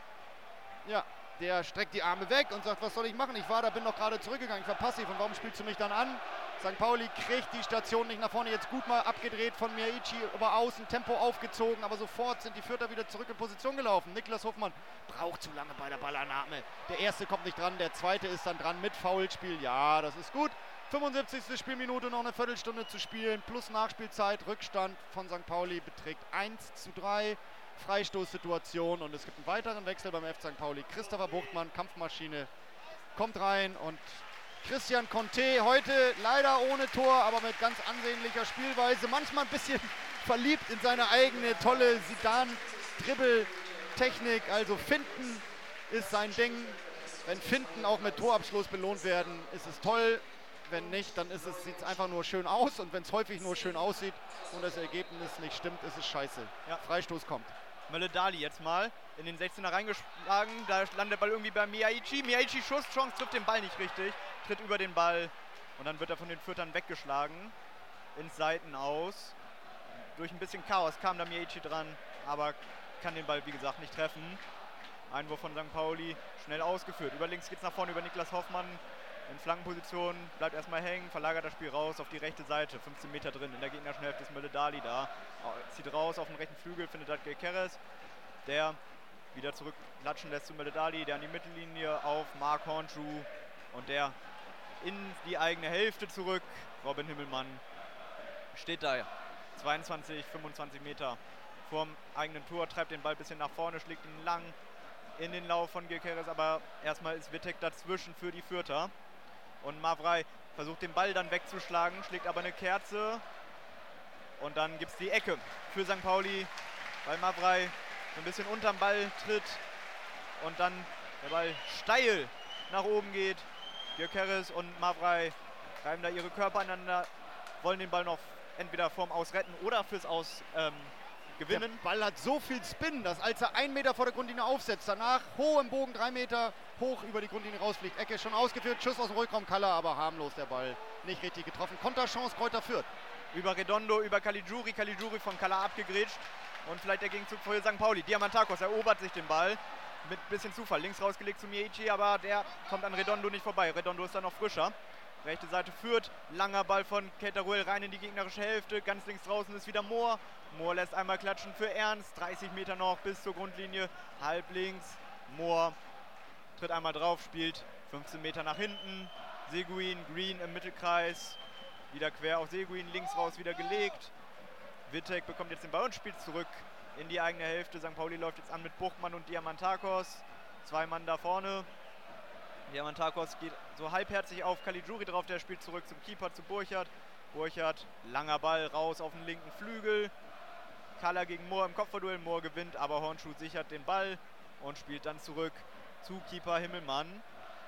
ja, der streckt die Arme weg und sagt, was soll ich machen? Ich war da, bin doch gerade zurückgegangen, ich war passiv. Und warum spielst du mich dann an? Sankt Pauli kriegt die Station nicht nach vorne. Jetzt gut mal abgedreht von Miyaichi über außen, Tempo aufgezogen. Aber sofort sind die Fürther wieder zurück in Position gelaufen. Niklas Hofmann braucht zu lange bei der Ballannahme. Der erste kommt nicht dran, der zweite ist dann dran mit Foulspiel. Ja, das ist gut. fünfundsiebzigste Spielminute, noch eine Viertelstunde zu spielen. Plus Nachspielzeit. Rückstand von Sankt Pauli beträgt eins zu drei. Freistoßsituation und es gibt einen weiteren Wechsel beim F C Sankt Pauli. Christopher Buchtmann, Kampfmaschine, kommt rein und Christian Conte heute leider ohne Tor, aber mit ganz ansehnlicher Spielweise. Manchmal ein bisschen verliebt in seine eigene tolle Zidane-Dribbel-Technik. Also Finden ist sein Ding. Wenn Finden auch mit Torabschluss belohnt werden, ist es toll. Wenn nicht, dann ist es, sieht es einfach nur schön aus. Und wenn es häufig nur schön aussieht und das Ergebnis nicht stimmt, ist es scheiße. Ja. Freistoß kommt. Mölle-Dali jetzt mal in den sechzehner reingeschlagen. Da landet der Ball irgendwie bei Miyaichi. Miyaichi Schusschance, trifft den Ball nicht richtig. Tritt über den Ball und dann wird er von den Fürthern weggeschlagen. Ins Seiten aus. Durch ein bisschen Chaos kam da Miyaichi dran, aber kann den Ball wie gesagt nicht treffen. Einwurf von Sankt Pauli, schnell ausgeführt. Über links geht's nach vorne über Niklas Hoffmann. In Flankenposition, bleibt erstmal hängen, verlagert das Spiel raus auf die rechte Seite. fünfzehn Meter drin, in der gegnerischen Hälfte ist Mölle-Dali da. Zieht raus auf den rechten Flügel, findet dort Gyökeres, der wieder zurücklatschen lässt zu Mölle-Dali, der an die Mittellinie auf Mark Hornschuh und der in die eigene Hälfte zurück. Robin Himmelmann steht da, zweiundzwanzig, fünfundzwanzig Meter vorm eigenen Tor, treibt den Ball ein bisschen nach vorne, schlägt ihn lang in den Lauf von Gyökeres, aber erstmal ist Wittek dazwischen für die Fürther. Und Mavrai versucht den Ball dann wegzuschlagen, schlägt aber eine Kerze. Und dann gibt es die Ecke für Sankt Pauli, weil Mavrai so ein bisschen unterm Ball tritt. Und dann der Ball steil nach oben geht. Gyökeres und Mavrai reiben da ihre Körper aneinander, wollen den Ball noch entweder vorm Aus retten oder fürs Aus ähm, gewinnen. Der Ball hat so viel Spin, dass als er einen Meter vor der Grundlinie aufsetzt, danach hoch im Bogen, drei Meter hoch über die Grundlinie rausfliegt. Ecke schon ausgeführt, Schuss aus dem Rückraum, Kalla, aber harmlos der Ball. Nicht richtig getroffen. Konterchance, Greuther Fürth. Über Redondo, über Caligiuri, Caligiuri von Kalla abgegrätscht. Und vielleicht der Gegenzug für Sankt Pauli. Diamantakos erobert sich den Ball. Mit bisschen Zufall. Links rausgelegt zu Mieichi, aber der kommt an Redondo nicht vorbei. Redondo ist dann noch frischer. Rechte Seite führt. Langer Ball von Keteruel rein in die gegnerische Hälfte. Ganz links draußen ist wieder Mohr. Mohr lässt einmal klatschen für Ernst. dreißig Meter noch bis zur Grundlinie. Halb links. Mohr tritt einmal drauf, spielt fünfzehn Meter nach hinten. Seguin, Green im Mittelkreis. Wieder quer auf Seguin. Links raus wieder gelegt. Wittek bekommt jetzt den Ball und spielt zurück in die eigene Hälfte. Sankt Pauli läuft jetzt an mit Buchmann und Diamantakos. Zwei Mann da vorne. Diamantakos geht so halbherzig auf Caligiuri drauf. Der spielt zurück zum Keeper, zu Burchard. Burchard, langer Ball raus auf den linken Flügel. Kalla gegen Mohr im Kopfballduell. Mohr gewinnt, aber Hornschuh sichert den Ball und spielt dann zurück zu Keeper Himmelmann.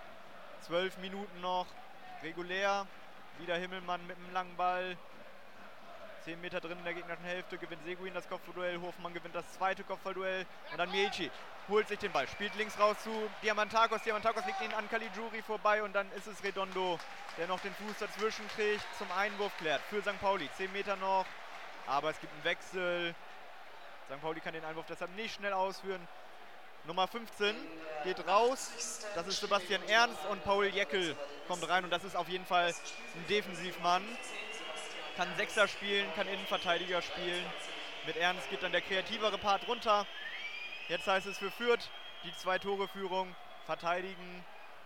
Zwölf Minuten noch, regulär. Wieder Himmelmann mit einem langen Ball. Zehn Meter drin in der gegnerischen Hälfte, gewinnt Seguin das Kopfballduell, Hofmann gewinnt das zweite Kopfballduell und dann Mieichi holt sich den Ball, spielt links raus zu Diamantakos, Diamantakos legt ihn an Caligiuri vorbei und dann ist es Redondo, der noch den Fuß dazwischen kriegt, zum Einwurf klärt für Sankt Pauli. Zehn Meter noch, aber es gibt einen Wechsel. Sankt Pauli kann den Einwurf deshalb nicht schnell ausführen. Nummer fünfzehn geht raus, das ist Sebastian Ernst und Paul Jäckel kommt rein und das ist auf jeden Fall ein Defensivmann. Kann Sechser spielen, kann Innenverteidiger spielen. Mit Ernst geht dann der kreativere Part runter. Jetzt heißt es für Fürth, die Zwei-Tore-Führung verteidigen.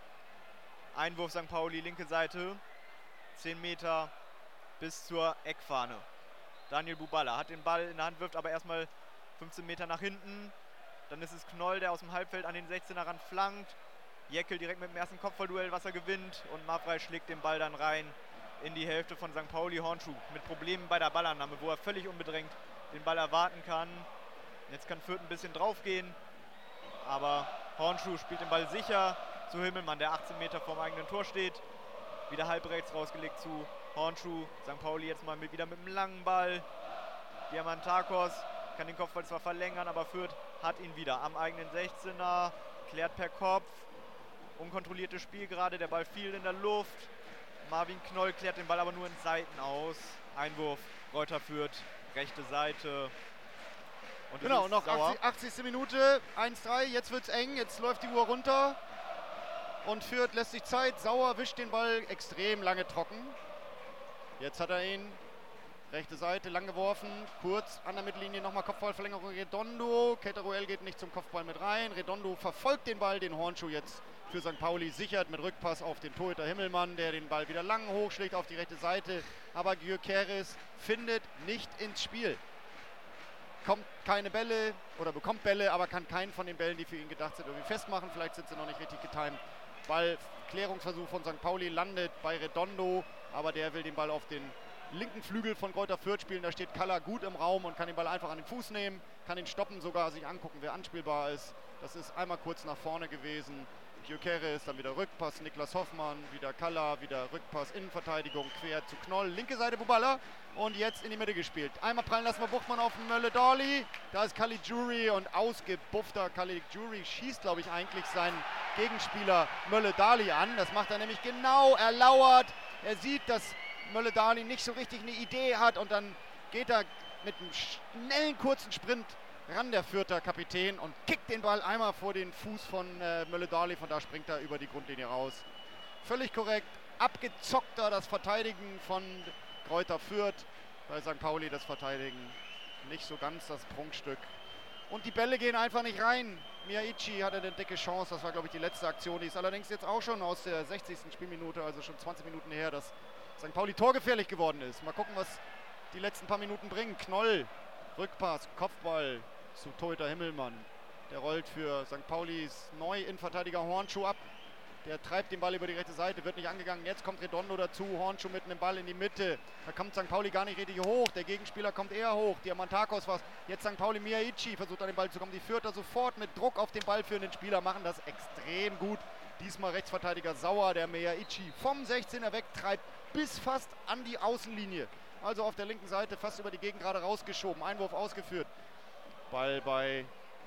Einwurf Sankt Pauli, linke Seite. zehn Meter bis zur Eckfahne. Daniel Buballa hat den Ball in der Hand, wirft aber erstmal fünfzehn Meter nach hinten. Dann ist es Knoll, der aus dem Halbfeld an den sechzehner Rand flankt. Jäckel direkt mit dem ersten Kopfballduell, was er gewinnt. Und Maffrey schlägt den Ball dann rein in die Hälfte von Sankt Pauli. Hornschuh mit Problemen bei der Ballannahme, wo er völlig unbedrängt den Ball erwarten kann. Jetzt kann Fürth ein bisschen drauf gehen, aber Hornschuh spielt den Ball sicher zu Himmelmann, der achtzehn Meter vorm eigenen Tor steht. Wieder halb rechts rausgelegt zu Hornschuh. Sankt Pauli jetzt mal mit, wieder mit einem langen Ball. Diamantakos kann den Kopfball zwar verlängern, aber Fürth hat ihn wieder am eigenen sechzehner, klärt per Kopf. Unkontrolliertes Spiel gerade, der Ball fiel in der Luft. Marvin Knoll klärt den Ball aber nur in Seiten aus. Einwurf, Greuther Fürth, rechte Seite. Und genau, noch achtzigste Minute, eins drei, jetzt wird's eng, jetzt läuft die Uhr runter. Und Fürth lässt sich Zeit, Sauer wischt den Ball extrem lange trocken. Jetzt hat er ihn, rechte Seite, lang geworfen, kurz an der Mittellinie, nochmal Kopfballverlängerung Redondo. Keteruel geht nicht zum Kopfball mit rein. Redondo verfolgt den Ball, den Hornschuh jetzt für Sankt Pauli sichert mit Rückpass auf den Torhüter Himmelmann, der den Ball wieder lang hochschlägt auf die rechte Seite. Aber Gyökeres findet nicht ins Spiel. Kommt keine Bälle oder bekommt Bälle, aber kann keinen von den Bällen, die für ihn gedacht sind, irgendwie festmachen. Vielleicht sind sie noch nicht richtig getimt. Ball, Klärungsversuch von Sankt Pauli landet bei Redondo, aber der will den Ball auf den linken Flügel von Greuther Fürth spielen. Da steht Kalla gut im Raum und kann den Ball einfach an den Fuß nehmen, kann ihn stoppen, sogar sich angucken, wer anspielbar ist. Das ist einmal kurz nach vorne gewesen. Gyökeres, dann wieder Rückpass, Niklas Hoffmann, wieder Kalla, wieder Rückpass, Innenverteidigung, quer zu Knoll, linke Seite Buballa und jetzt in die Mitte gespielt. Einmal prallen lassen wir Buchmann auf Mölle-Dali, da ist Caligiuri und ausgebuffter Caligiuri schießt, glaube ich, eigentlich seinen Gegenspieler Mölle-Dali an. Das macht er nämlich genau, er lauert, er sieht, dass Mölle-Dali nicht so richtig eine Idee hat und dann geht er mit einem schnellen, kurzen Sprint ran, der Fürther Kapitän, und kickt den Ball einmal vor den Fuß von äh, Mölle-Dali, von da springt er über die Grundlinie raus. Völlig korrekt, abgezockter das Verteidigen von Greuther Fürth, bei Sankt Pauli das Verteidigen nicht so ganz das Prunkstück. Und die Bälle gehen einfach nicht rein. Mieichi hatte eine dicke Chance, das war, glaube ich, die letzte Aktion. Die ist allerdings jetzt auch schon aus der sechzigsten Spielminute, also schon zwanzig Minuten her, dass Sankt Pauli torgefährlich geworden ist. Mal gucken, was die letzten paar Minuten bringen. Knoll, Rückpass, Kopfball zu Torhüter Himmelmann. Der rollt für Sankt Paulis Neu-Innenverteidiger Hornschuh ab. Der treibt den Ball über die rechte Seite, wird nicht angegangen. Jetzt kommt Redondo dazu, Hornschuh mit einem Ball in die Mitte. Da kommt Sankt Pauli gar nicht richtig hoch. Der Gegenspieler kommt eher hoch. Diamantakos was. Jetzt Sankt Pauli, Mieichi versucht an den Ball zu kommen. Die Fürther sofort mit Druck auf den Ball führenden Spieler machen das extrem gut. Diesmal Rechtsverteidiger Sauer, der Mieichi vom sechzehner wegtreibt bis fast an die Außenlinie. Also auf der linken Seite fast über die Gegend gerade rausgeschoben. Einwurf ausgeführt. Ball bei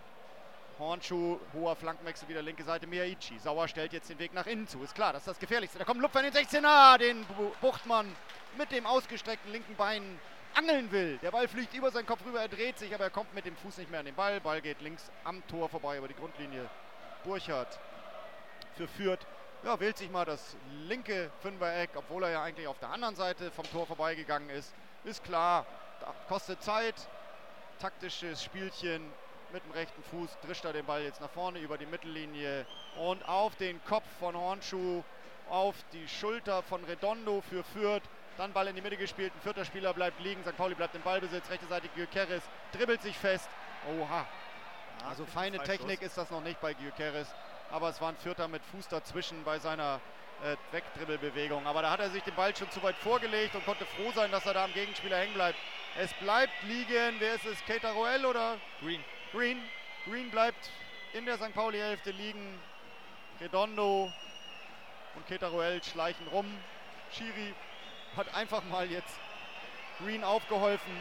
Hornschuh, hoher Flankenwechsel wieder linke Seite, Miyaichi. Sauer stellt jetzt den Weg nach innen zu. Ist klar, das ist das Gefährlichste. Da kommt Lupfer in den sechzehner, den Buchtmann mit dem ausgestreckten linken Bein angeln will. Der Ball fliegt über seinen Kopf rüber, er dreht sich, aber er kommt mit dem Fuß nicht mehr an den Ball. Ball geht links am Tor vorbei über die Grundlinie. Burchard für Fürth. Ja, wählt sich mal das linke Fünfereck, obwohl er ja eigentlich auf der anderen Seite vom Tor vorbeigegangen ist. Ist klar, kostet Zeit. Taktisches Spielchen mit dem rechten Fuß. Drischt er den Ball jetzt nach vorne über die Mittellinie und auf den Kopf von Hornschuh, auf die Schulter von Redondo für Fürth. Dann Ball in die Mitte gespielt, ein vierter Spieler bleibt liegen. Sankt Pauli bleibt im Ballbesitz, rechte Seite Gyökeres, dribbelt sich fest. Oha, also feine Technik ist das noch nicht bei Gyökeres. Aber es war ein Vierter mit Fuß dazwischen bei seiner äh, Wegdribbelbewegung. Aber da hat er sich den Ball schon zu weit vorgelegt und konnte froh sein, dass er da am Gegenspieler hängen bleibt. Es bleibt liegen, wer ist es, Keita Ruel oder? Green. Green. Green bleibt in der Sankt Pauli-Hälfte liegen. Redondo und Keita Ruel schleichen rum. Schiri hat einfach mal jetzt Green aufgeholfen.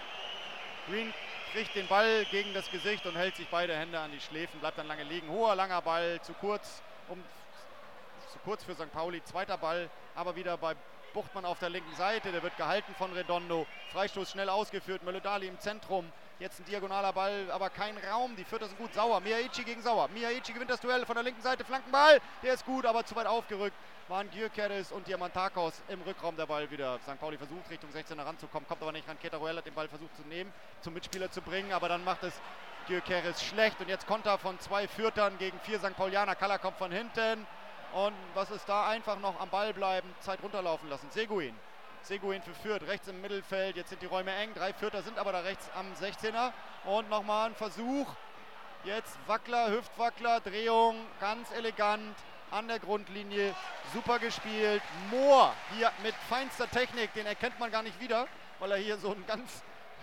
Green kriegt den Ball gegen das Gesicht und hält sich beide Hände an die Schläfen, bleibt dann lange liegen. Hoher, langer Ball, zu kurz, um, zu kurz für Sankt Pauli. Zweiter Ball, aber wieder bei Buchtmann auf der linken Seite. Der wird gehalten von Redondo. Freistoß schnell ausgeführt, Mölle-Dali im Zentrum. Jetzt ein diagonaler Ball, aber kein Raum. Die Vierter sind gut. Sauer, Miyaichi gegen Sauer. Miyaichi gewinnt das Duell von der linken Seite. Flankenball, der ist gut, aber zu weit aufgerückt. Waren Gyökeres und Diamantakos im Rückraum der Ball wieder. Sankt Pauli versucht Richtung sechzehner ranzukommen, kommt aber nicht ran. Keita Ruel hat den Ball versucht zu nehmen, zum Mitspieler zu bringen, aber dann macht es Gyökeres schlecht. Und jetzt Konter von zwei Fürtern gegen vier Sankt Paulianer. Kalla kommt von hinten. Und was ist da? Einfach noch am Ball bleiben, Zeit runterlaufen lassen. Seguin. Seguin für Fürth, rechts im Mittelfeld. Jetzt sind die Räume eng. Drei Fürther sind aber da rechts am sechzehner. Und nochmal ein Versuch. Jetzt Wackler, Hüftwackler, Drehung, ganz elegant an der Grundlinie. Super gespielt. Mohr hier mit feinster Technik. Den erkennt man gar nicht wieder, weil er hier so einen ganz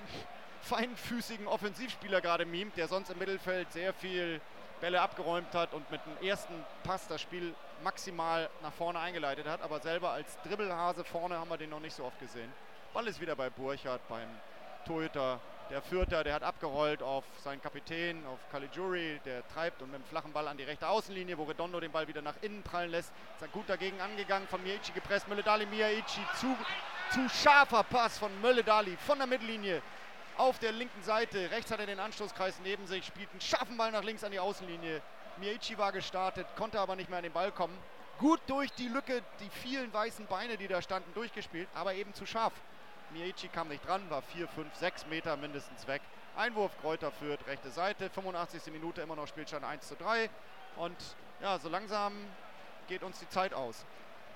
feinfüßigen Offensivspieler gerade mimt, der sonst im Mittelfeld sehr viel Bälle abgeräumt hat und mit dem ersten Pass das Spiel maximal nach vorne eingeleitet hat. Aber selber als Dribbelhase vorne haben wir den noch nicht so oft gesehen. Ball ist wieder bei Burchard, beim Torhüter. Der Fürther, der hat abgerollt auf seinen Kapitän, auf Caligiuri, der treibt und mit dem flachen Ball an die rechte Außenlinie, wo Redondo den Ball wieder nach innen prallen lässt. Ist gut dagegen angegangen, von Miyaichi gepresst. Mölle-Dali, Miyaichi, zu, zu scharfer Pass von Mölle-Dali von der Mittellinie auf der linken Seite. Rechts hat er den Anstoßkreis neben sich, spielt einen scharfen Ball nach links an die Außenlinie. Miyaichi war gestartet, konnte aber nicht mehr an den Ball kommen. Gut durch die Lücke, die vielen weißen Beine, die da standen, durchgespielt, aber eben zu scharf. Miyaichi kam nicht dran, war vier, fünf, sechs Meter mindestens weg. Einwurf, Kräuter Fürth, rechte Seite, fünfundachtzigste Minute, immer noch Spielstand eins zu drei. Und ja, so langsam geht uns die Zeit aus.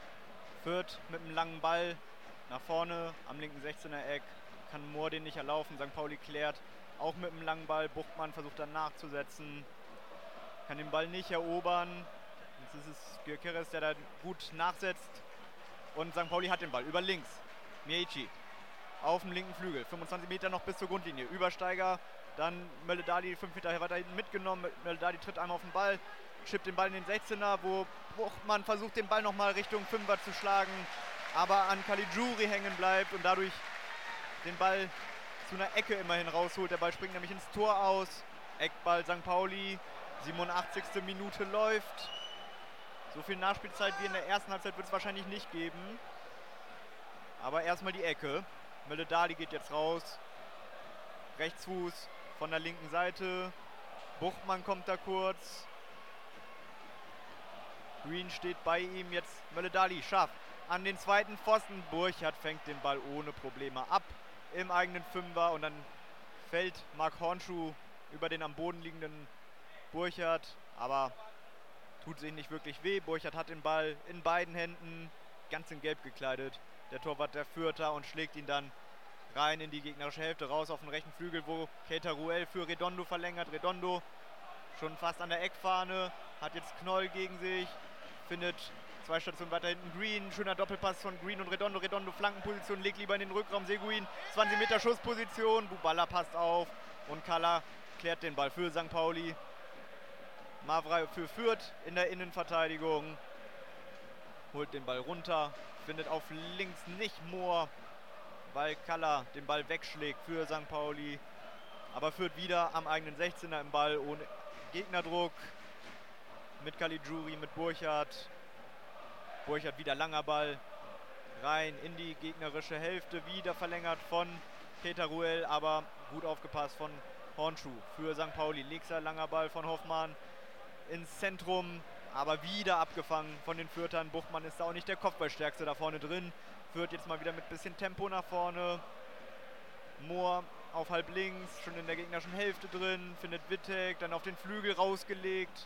Fürth mit einem langen Ball nach vorne am linken sechzehner Eck. Kann Mohr den nicht erlaufen, Sankt Pauli klärt. Auch mit einem langen Ball, Buchtmann versucht dann nachzusetzen. Kann den Ball nicht erobern. Jetzt ist es Gyökeres, der da gut nachsetzt. Und Sankt Pauli hat den Ball über links. Miyaichi auf dem linken Flügel, fünfundzwanzig Meter noch bis zur Grundlinie. Übersteiger, dann Mölle-Dali fünf Meter weiter hinten mitgenommen. Mölle-Dali tritt einmal auf den Ball, schippt den Ball in den sechzehner, wo Buchtmann versucht, den Ball nochmal Richtung Fünfer zu schlagen, aber an Caligiuri hängen bleibt und dadurch den Ball zu einer Ecke immerhin rausholt. Der Ball springt nämlich ins Tor aus. Eckball Sankt Pauli, siebenundachtzigste Minute läuft. So viel Nachspielzeit wie in der ersten Halbzeit wird es wahrscheinlich nicht geben. Aber erstmal die Ecke. Mölle-Dali geht jetzt raus. Rechtsfuß von der linken Seite. Buchtmann kommt da kurz. Green steht bei ihm. Jetzt Mölle-Dali scharf an den zweiten Pfosten. Burchard fängt den Ball ohne Probleme ab im eigenen Fünfer. Und dann fällt Marc Hornschuh über den am Boden liegenden Burchard. Aber tut sich nicht wirklich weh. Burchard hat den Ball in beiden Händen, ganz in Gelb gekleidet. Der Torwart der Fürther und schlägt ihn dann rein in die gegnerische Hälfte, raus auf den rechten Flügel, wo Keita Ruel für Redondo verlängert. Redondo schon fast an der Eckfahne, hat jetzt Knoll gegen sich, findet zwei Stationen weiter hinten Green. Schöner Doppelpass von Green und Redondo. Redondo Flankenposition, legt lieber in den Rückraum. Seguin, zwanzig Meter Schussposition. Buballa passt auf und Kalla klärt den Ball für Sankt Pauli. Mavra für Fürth in der Innenverteidigung. Holt den Ball runter, findet auf links nicht Mohr, weil Kalla den Ball wegschlägt für Sankt Pauli. Aber Fürth wieder am eigenen sechzehner im Ball, ohne Gegnerdruck. Mit Caligiuri, mit Burchardt. Burchardt wieder langer Ball. Rein in die gegnerische Hälfte. Wieder verlängert von Keita-Ruel, aber gut aufgepasst von Hornschuh für Sankt Pauli. Nächster langer Ball von Hoffmann ins Zentrum. Aber wieder abgefangen von den Fürthern. Buchtmann ist da auch nicht der Kopfballstärkste da vorne drin. Fürth jetzt mal wieder mit bisschen Tempo nach vorne. Mohr auf halb links, schon in der gegnerischen Hälfte drin. Findet Wittek, dann auf den Flügel rausgelegt.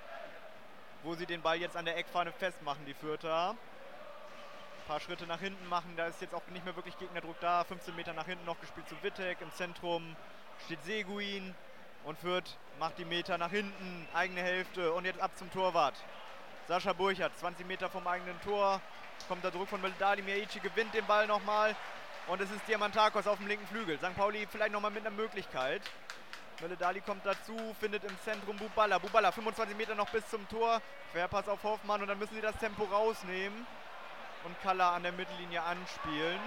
Wo sie den Ball jetzt an der Eckfahne festmachen, die Fürther. Ein paar Schritte nach hinten machen, da ist jetzt auch nicht mehr wirklich Gegnerdruck da. fünfzehn Meter nach hinten noch gespielt zu Wittek. Im Zentrum steht Seguin. Und Fürth macht die Meter nach hinten, eigene Hälfte und jetzt ab zum Torwart. Sascha Burchardt, zwanzig Meter vom eigenen Tor, kommt der Druck von Meledali, Meici gewinnt den Ball nochmal und es ist Diamantakos auf dem linken Flügel. Sankt Pauli vielleicht nochmal mit einer Möglichkeit. Meledali kommt dazu, findet im Zentrum Buballa. Buballa, fünfundzwanzig Meter noch bis zum Tor, Querpass auf Hoffmann und dann müssen sie das Tempo rausnehmen und Kalla an der Mittellinie anspielen.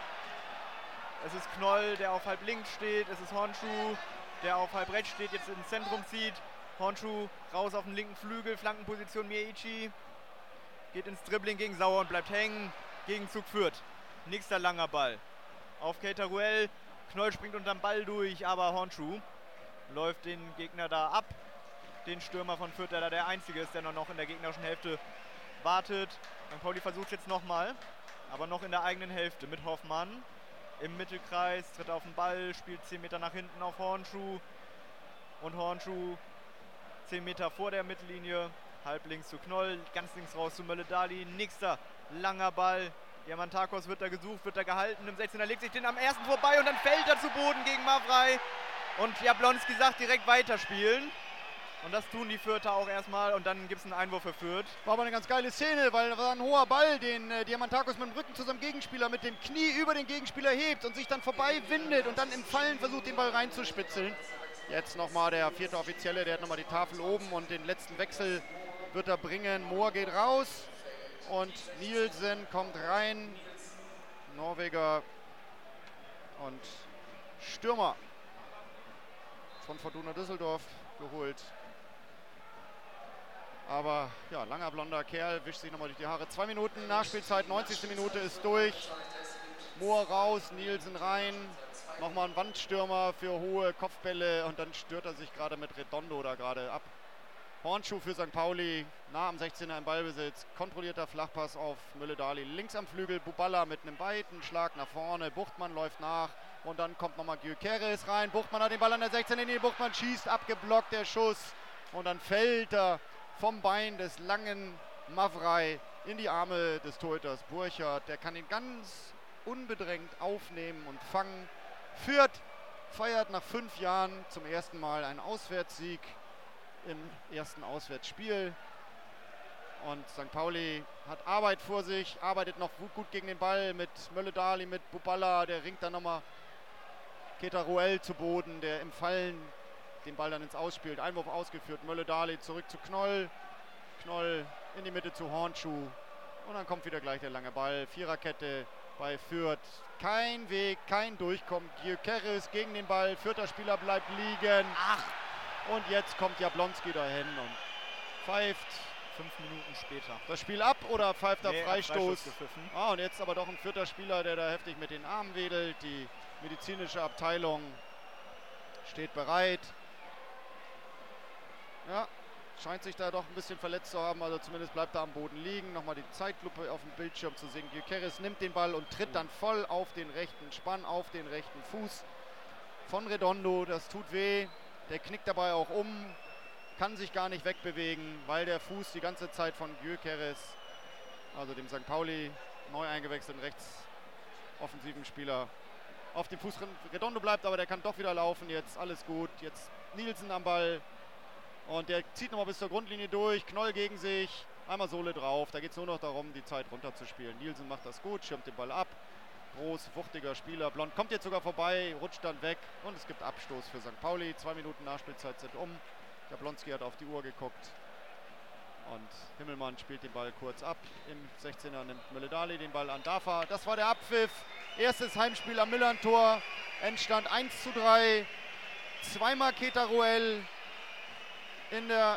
Es ist Knoll, der auf halb links steht, es ist Hornschuh, der auf halb rechts steht, jetzt ins Zentrum zieht. Hornschuh raus auf den linken Flügel, Flankenposition Meici. Geht ins Dribbling gegen Sauer und bleibt hängen. Gegenzug Fürth. Nächster langer Ball. Auf Keita-Ruel. Knoll springt unterm Ball durch, aber Hornschuh läuft den Gegner da ab. Den Stürmer von Fürth, der da der Einzige ist, der noch in der gegnerischen Hälfte wartet. Sankt Pauli versucht es jetzt nochmal, aber noch in der eigenen Hälfte mit Hoffmann. Im Mittelkreis, tritt auf den Ball, spielt zehn Meter nach hinten auf Hornschuh. Und Hornschuh zehn Meter vor der Mittellinie, halb links zu Knoll, ganz links raus zu Meledali. Nächster langer Ball. Diamantakos wird da gesucht, wird da gehalten. Im sechzehner legt sich den am ersten vorbei und dann fällt er zu Boden gegen Mavrei. Und Jablonski sagt direkt weiterspielen. Und das tun die Fürther auch erstmal und dann gibt es einen Einwurf für Fürth. War aber eine ganz geile Szene, weil da war ein hoher Ball, den äh, Diamantakos mit dem Rücken zu seinem Gegenspieler mit dem Knie über den Gegenspieler hebt und sich dann vorbei windet und dann im Fallen versucht, den Ball reinzuspitzeln. Jetzt nochmal der vierte Offizielle, der hat nochmal die Tafel oben und den letzten Wechsel wird er bringen. Mohr geht raus und Nielsen kommt rein. Norweger und Stürmer von Fortuna Düsseldorf geholt. Aber ja, langer blonder Kerl, wischt sich nochmal durch die Haare. Zwei Minuten Nachspielzeit, neunzigste Minute ist durch. Mohr raus, Nielsen rein. Nochmal ein Wandstürmer für hohe Kopfbälle und dann stört er sich gerade mit Redondo da gerade ab. Hornschuh für Sankt Pauli, nah am sechzehner im Ballbesitz. Kontrollierter Flachpass auf Meledali. Links am Flügel Buballa mit einem weiten Schlag nach vorne. Buchtmann läuft nach und dann kommt nochmal Gyökeres rein. Buchtmann hat den Ball an der sechzehner Linie. Buchtmann schießt, abgeblockt der Schuss und dann fällt er vom Bein des langen Mavrei in die Arme des Torhüters Burchardt. Der kann ihn ganz unbedrängt aufnehmen und fangen. Fürth feiert nach fünf Jahren zum ersten Mal einen Auswärtssieg im ersten Auswärtsspiel. Und Sankt Pauli hat Arbeit vor sich, arbeitet noch gut gegen den Ball mit Meledali, mit Buballa. Der ringt dann nochmal Keita-Ruel zu Boden, der im Fallen den Ball dann ins Ausspielt. Einwurf ausgeführt, Meledali zurück zu Knoll. Knoll in die Mitte zu Hornschuh. Und dann kommt wieder gleich der lange Ball. Viererkette bei Fürth. Kein Weg, kein Durchkommen. Gyökeres gegen den Ball. Fürther Spieler bleibt liegen. Ach! Und jetzt kommt Jablonski dahin und pfeift Fünf Minuten später. das Spiel ab oder pfeift er Nee, Freistoß? Freistoß gepfiffen. Ah, und jetzt aber doch ein Fürther Spieler, der da heftig mit den Armen wedelt. Die medizinische Abteilung steht bereit. Ja, scheint sich da doch ein bisschen verletzt zu haben, also zumindest bleibt er am Boden liegen. Nochmal die Zeitlupe auf dem Bildschirm zu sehen. Gyökeres nimmt den Ball und tritt dann voll auf den rechten Spann, auf den rechten Fuß von Redondo. Das tut weh, der knickt dabei auch um, kann sich gar nicht wegbewegen, weil der Fuß die ganze Zeit von Gyökeres, also dem Sankt Pauli neu eingewechselten rechtsoffensiven Spieler, auf dem Fuß Redondo bleibt, aber der kann doch wieder laufen jetzt, alles gut. Jetzt Nielsen am Ball. Und der zieht nochmal bis zur Grundlinie durch, Knoll gegen sich, einmal Sohle drauf. Da geht es nur noch darum, die Zeit runterzuspielen. Nielsen macht das gut, schirmt den Ball ab. Groß, wuchtiger Spieler. Blond kommt jetzt sogar vorbei, rutscht dann weg. Und es gibt Abstoß für Sankt Pauli. Zwei Minuten Nachspielzeit sind um. Jablonski hat auf die Uhr geguckt. Und Himmelmann spielt den Ball kurz ab. Im sechzehner nimmt Meledali den Ball an Dafa. Das war der Abpfiff. Erstes Heimspiel am Millern-Tor. Endstand eins zu drei zweimal Ketaruel in der,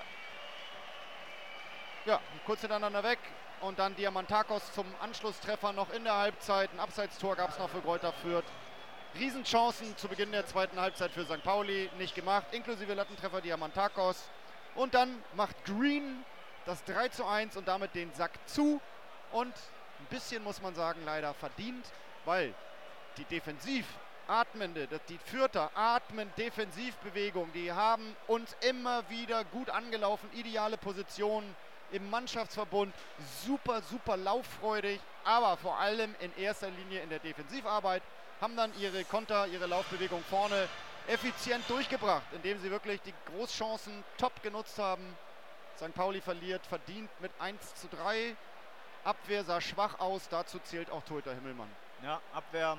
ja, kurz hintereinander weg. Und dann Diamantakos zum Anschlusstreffer noch in der Halbzeit. Ein Abseitstor gab es noch für Greuther Fürth. Riesenchancen zu Beginn der zweiten Halbzeit für Sankt Pauli, nicht gemacht, inklusive Lattentreffer Diamantakos. Und dann macht Green das drei zu eins und damit den Sack zu. Und ein bisschen, muss man sagen, leider verdient, weil die defensiv atmende, die Fürther atmen Defensivbewegung, die haben uns immer wieder gut angelaufen, ideale Positionen im Mannschaftsverbund, super, super lauffreudig, aber vor allem in erster Linie in der Defensivarbeit, haben dann ihre Konter, ihre Laufbewegung vorne effizient durchgebracht, indem sie wirklich die Großchancen top genutzt haben. Sankt Pauli verliert verdient mit eins zu drei. Abwehr sah schwach aus, dazu zählt auch Torhüter Himmelmann. Ja, Abwehr.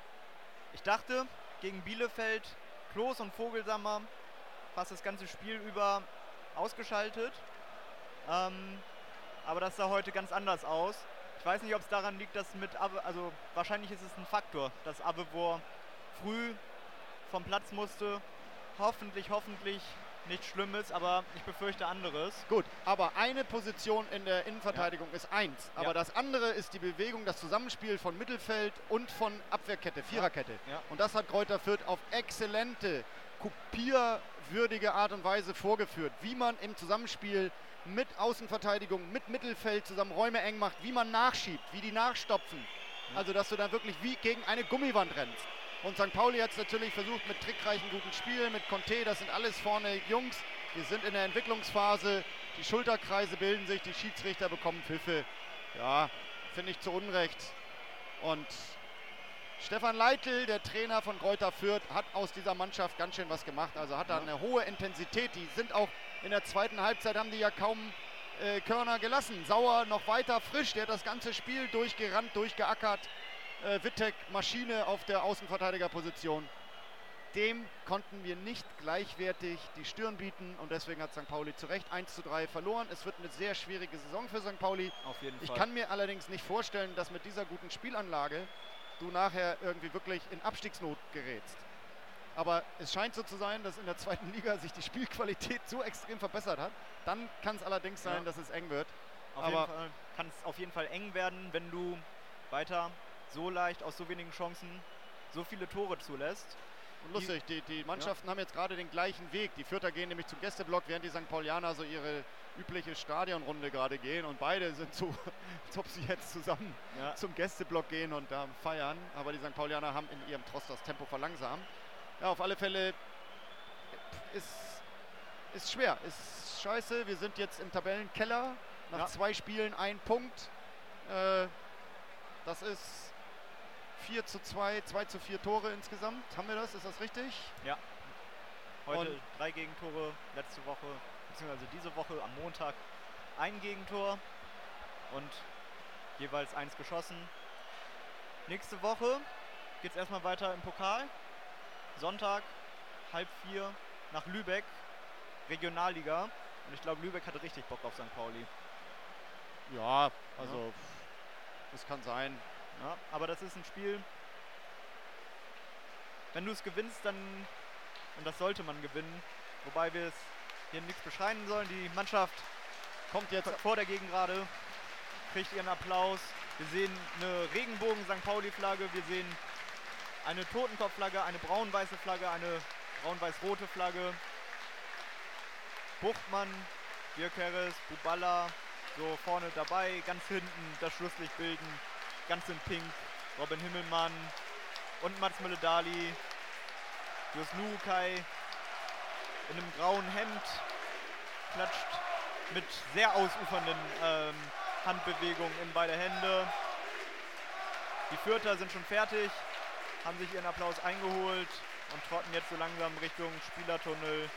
Ich dachte, gegen Bielefeld, Klos und Vogelsammer fast das ganze Spiel über ausgeschaltet. Ähm, aber das sah heute ganz anders aus. Ich weiß nicht, ob es daran liegt, dass mit Abbe, also wahrscheinlich ist es ein Faktor, dass Abbewohr früh vom Platz musste. Hoffentlich, hoffentlich nichts Schlimmes, aber ich befürchte anderes. Gut, aber eine Position in der Innenverteidigung ja. ist eins. Aber ja. das andere ist die Bewegung, das Zusammenspiel von Mittelfeld und von Abwehrkette, Viererkette. Ja. Ja. Und das hat Greuther Fürth auf exzellente, kopierwürdige Art und Weise vorgeführt. Wie man im Zusammenspiel mit Außenverteidigung, mit Mittelfeld zusammen Räume eng macht, wie man nachschiebt, wie die nachstopfen. Ja. Also, dass du dann wirklich wie gegen eine Gummiwand rennst. Und Sankt Pauli hat es natürlich versucht mit trickreichen guten Spielen, mit Conte, das sind alles vorne Jungs. Wir sind in der Entwicklungsphase, die Schulterkreise bilden sich, die Schiedsrichter bekommen Pfiffe. Ja, finde ich zu Unrecht. Und Stefan Leitl, der Trainer von Greuther Fürth, hat aus dieser Mannschaft ganz schön was gemacht. Also hat da eine hohe Intensität. Die sind auch in der zweiten Halbzeit, haben die ja kaum äh, Körner gelassen. Sauer noch weiter frisch, der hat das ganze Spiel durchgerannt, durchgeackert. Äh, Wittek, Maschine auf der Außenverteidigerposition. Dem konnten wir nicht gleichwertig die Stirn bieten und deswegen hat Sankt Pauli zu Recht eins zu drei verloren. Es wird eine sehr schwierige Saison für Sankt Pauli. Auf jeden Fall. Ich kann mir allerdings nicht vorstellen, dass mit dieser guten Spielanlage du nachher irgendwie wirklich in Abstiegsnot gerätst. Aber es scheint so zu sein, dass in der zweiten Liga sich die Spielqualität so extrem verbessert hat. Dann kann es allerdings sein, ja. dass es eng wird. Auf Aber jeden Fall kann es auf jeden Fall eng werden, wenn du weiter so leicht aus so wenigen Chancen so viele Tore zulässt. Und lustig, die, die Mannschaften ja. haben jetzt gerade den gleichen Weg. Die Fürther gehen nämlich zum Gästeblock, während die Sankt Paulianer so ihre übliche Stadionrunde gerade gehen. Und beide sind so, als ob sie jetzt zusammen ja. zum Gästeblock gehen und da feiern. Aber die Sankt Paulianer haben in ihrem Trost das Tempo verlangsamt. Ja, auf alle Fälle ist, ist schwer, ist scheiße. Wir sind jetzt im Tabellenkeller. Nach ja. zwei Spielen ein Punkt. Äh, das ist vier zu zwei, zwei zu vier Tore insgesamt. Haben wir das? Ist das richtig? Ja. Heute und drei Gegentore, letzte Woche, beziehungsweise diese Woche am Montag ein Gegentor und jeweils eins geschossen. Nächste Woche geht es erstmal weiter im Pokal. Sonntag, halb vier, nach Lübeck, Regionalliga. Und ich glaube, Lübeck hatte richtig Bock auf Sankt Pauli. Ja, also ja. das kann sein. Ja, aber das ist ein Spiel, wenn du es gewinnst, dann, und das sollte man gewinnen, wobei wir es hier nichts beschreien sollen. Die Mannschaft kommt jetzt vor der Gegengrade, kriegt ihren Applaus. Wir sehen eine Regenbogen-Sankt Pauli-Flagge, wir sehen eine Totenkopf-Flagge, eine braun-weiße Flagge, eine braun-weiß-rote Flagge. Buchtmann, Bierkeres, Buballa, so vorne dabei, ganz hinten das Schlusslicht bilden. Ganz in Pink, Robin Himmelmann und Mats Mölle-Dali, Jos Luukai in einem grauen Hemd, klatscht mit sehr ausufernden ähm, Handbewegungen in beide Hände. Die Fürther sind schon fertig, haben sich ihren Applaus eingeholt und trotten jetzt so langsam Richtung Spielertunnel.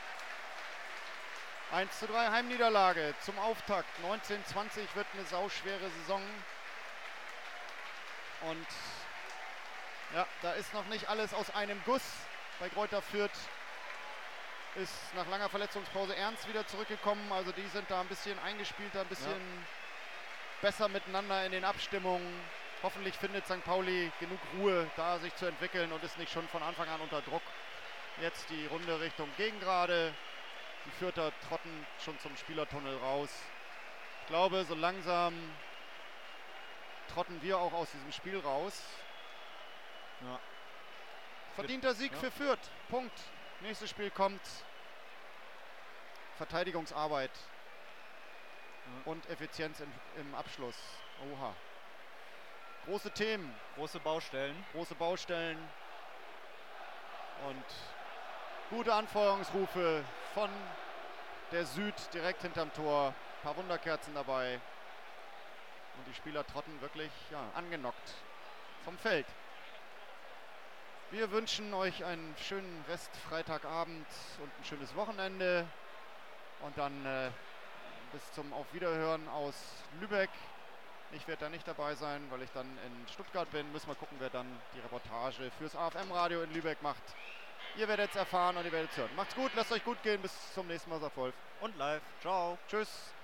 eins zu drei Heimniederlage zum Auftakt. neunzehn zwanzig wird eine sauschwere Saison. Und ja, da ist noch nicht alles aus einem Guss. Bei Greuther Fürth ist nach langer Verletzungspause Ernst wieder zurückgekommen. Also die sind da ein bisschen eingespielter, ein bisschen ja. besser miteinander in den Abstimmungen. Hoffentlich findet Sankt Pauli genug Ruhe, da sich zu entwickeln und ist nicht schon von Anfang an unter Druck. Jetzt die Runde Richtung Gegengrade. Die Fürther trotten schon zum Spielertunnel raus. Ich glaube, so langsam trotten wir auch aus diesem Spiel raus. Ja. Verdienter Sieg ja. für Fürth. Punkt. Nächstes Spiel kommt. Verteidigungsarbeit ja. und Effizienz im, im Abschluss. Oha. Große Themen. Große Baustellen. Große Baustellen. Und gute Anfeuerungsrufe von der Süd direkt hinterm Tor. Ein paar Wunderkerzen dabei. Und die Spieler trotten wirklich ja, angenockt vom Feld. Wir wünschen euch einen schönen Rest Freitagabend und ein schönes Wochenende. Und dann äh, bis zum Auf Wiederhören aus Lübeck. Ich werde da nicht dabei sein, weil ich dann in Stuttgart bin. Müssen wir gucken, wer dann die Reportage fürs A F M-Radio in Lübeck macht. Ihr werdet es erfahren und ihr werdet es hören. Macht's gut, lasst euch gut gehen. Bis zum nächsten Mal, sagt Wolf. Und live. Ciao. Tschüss.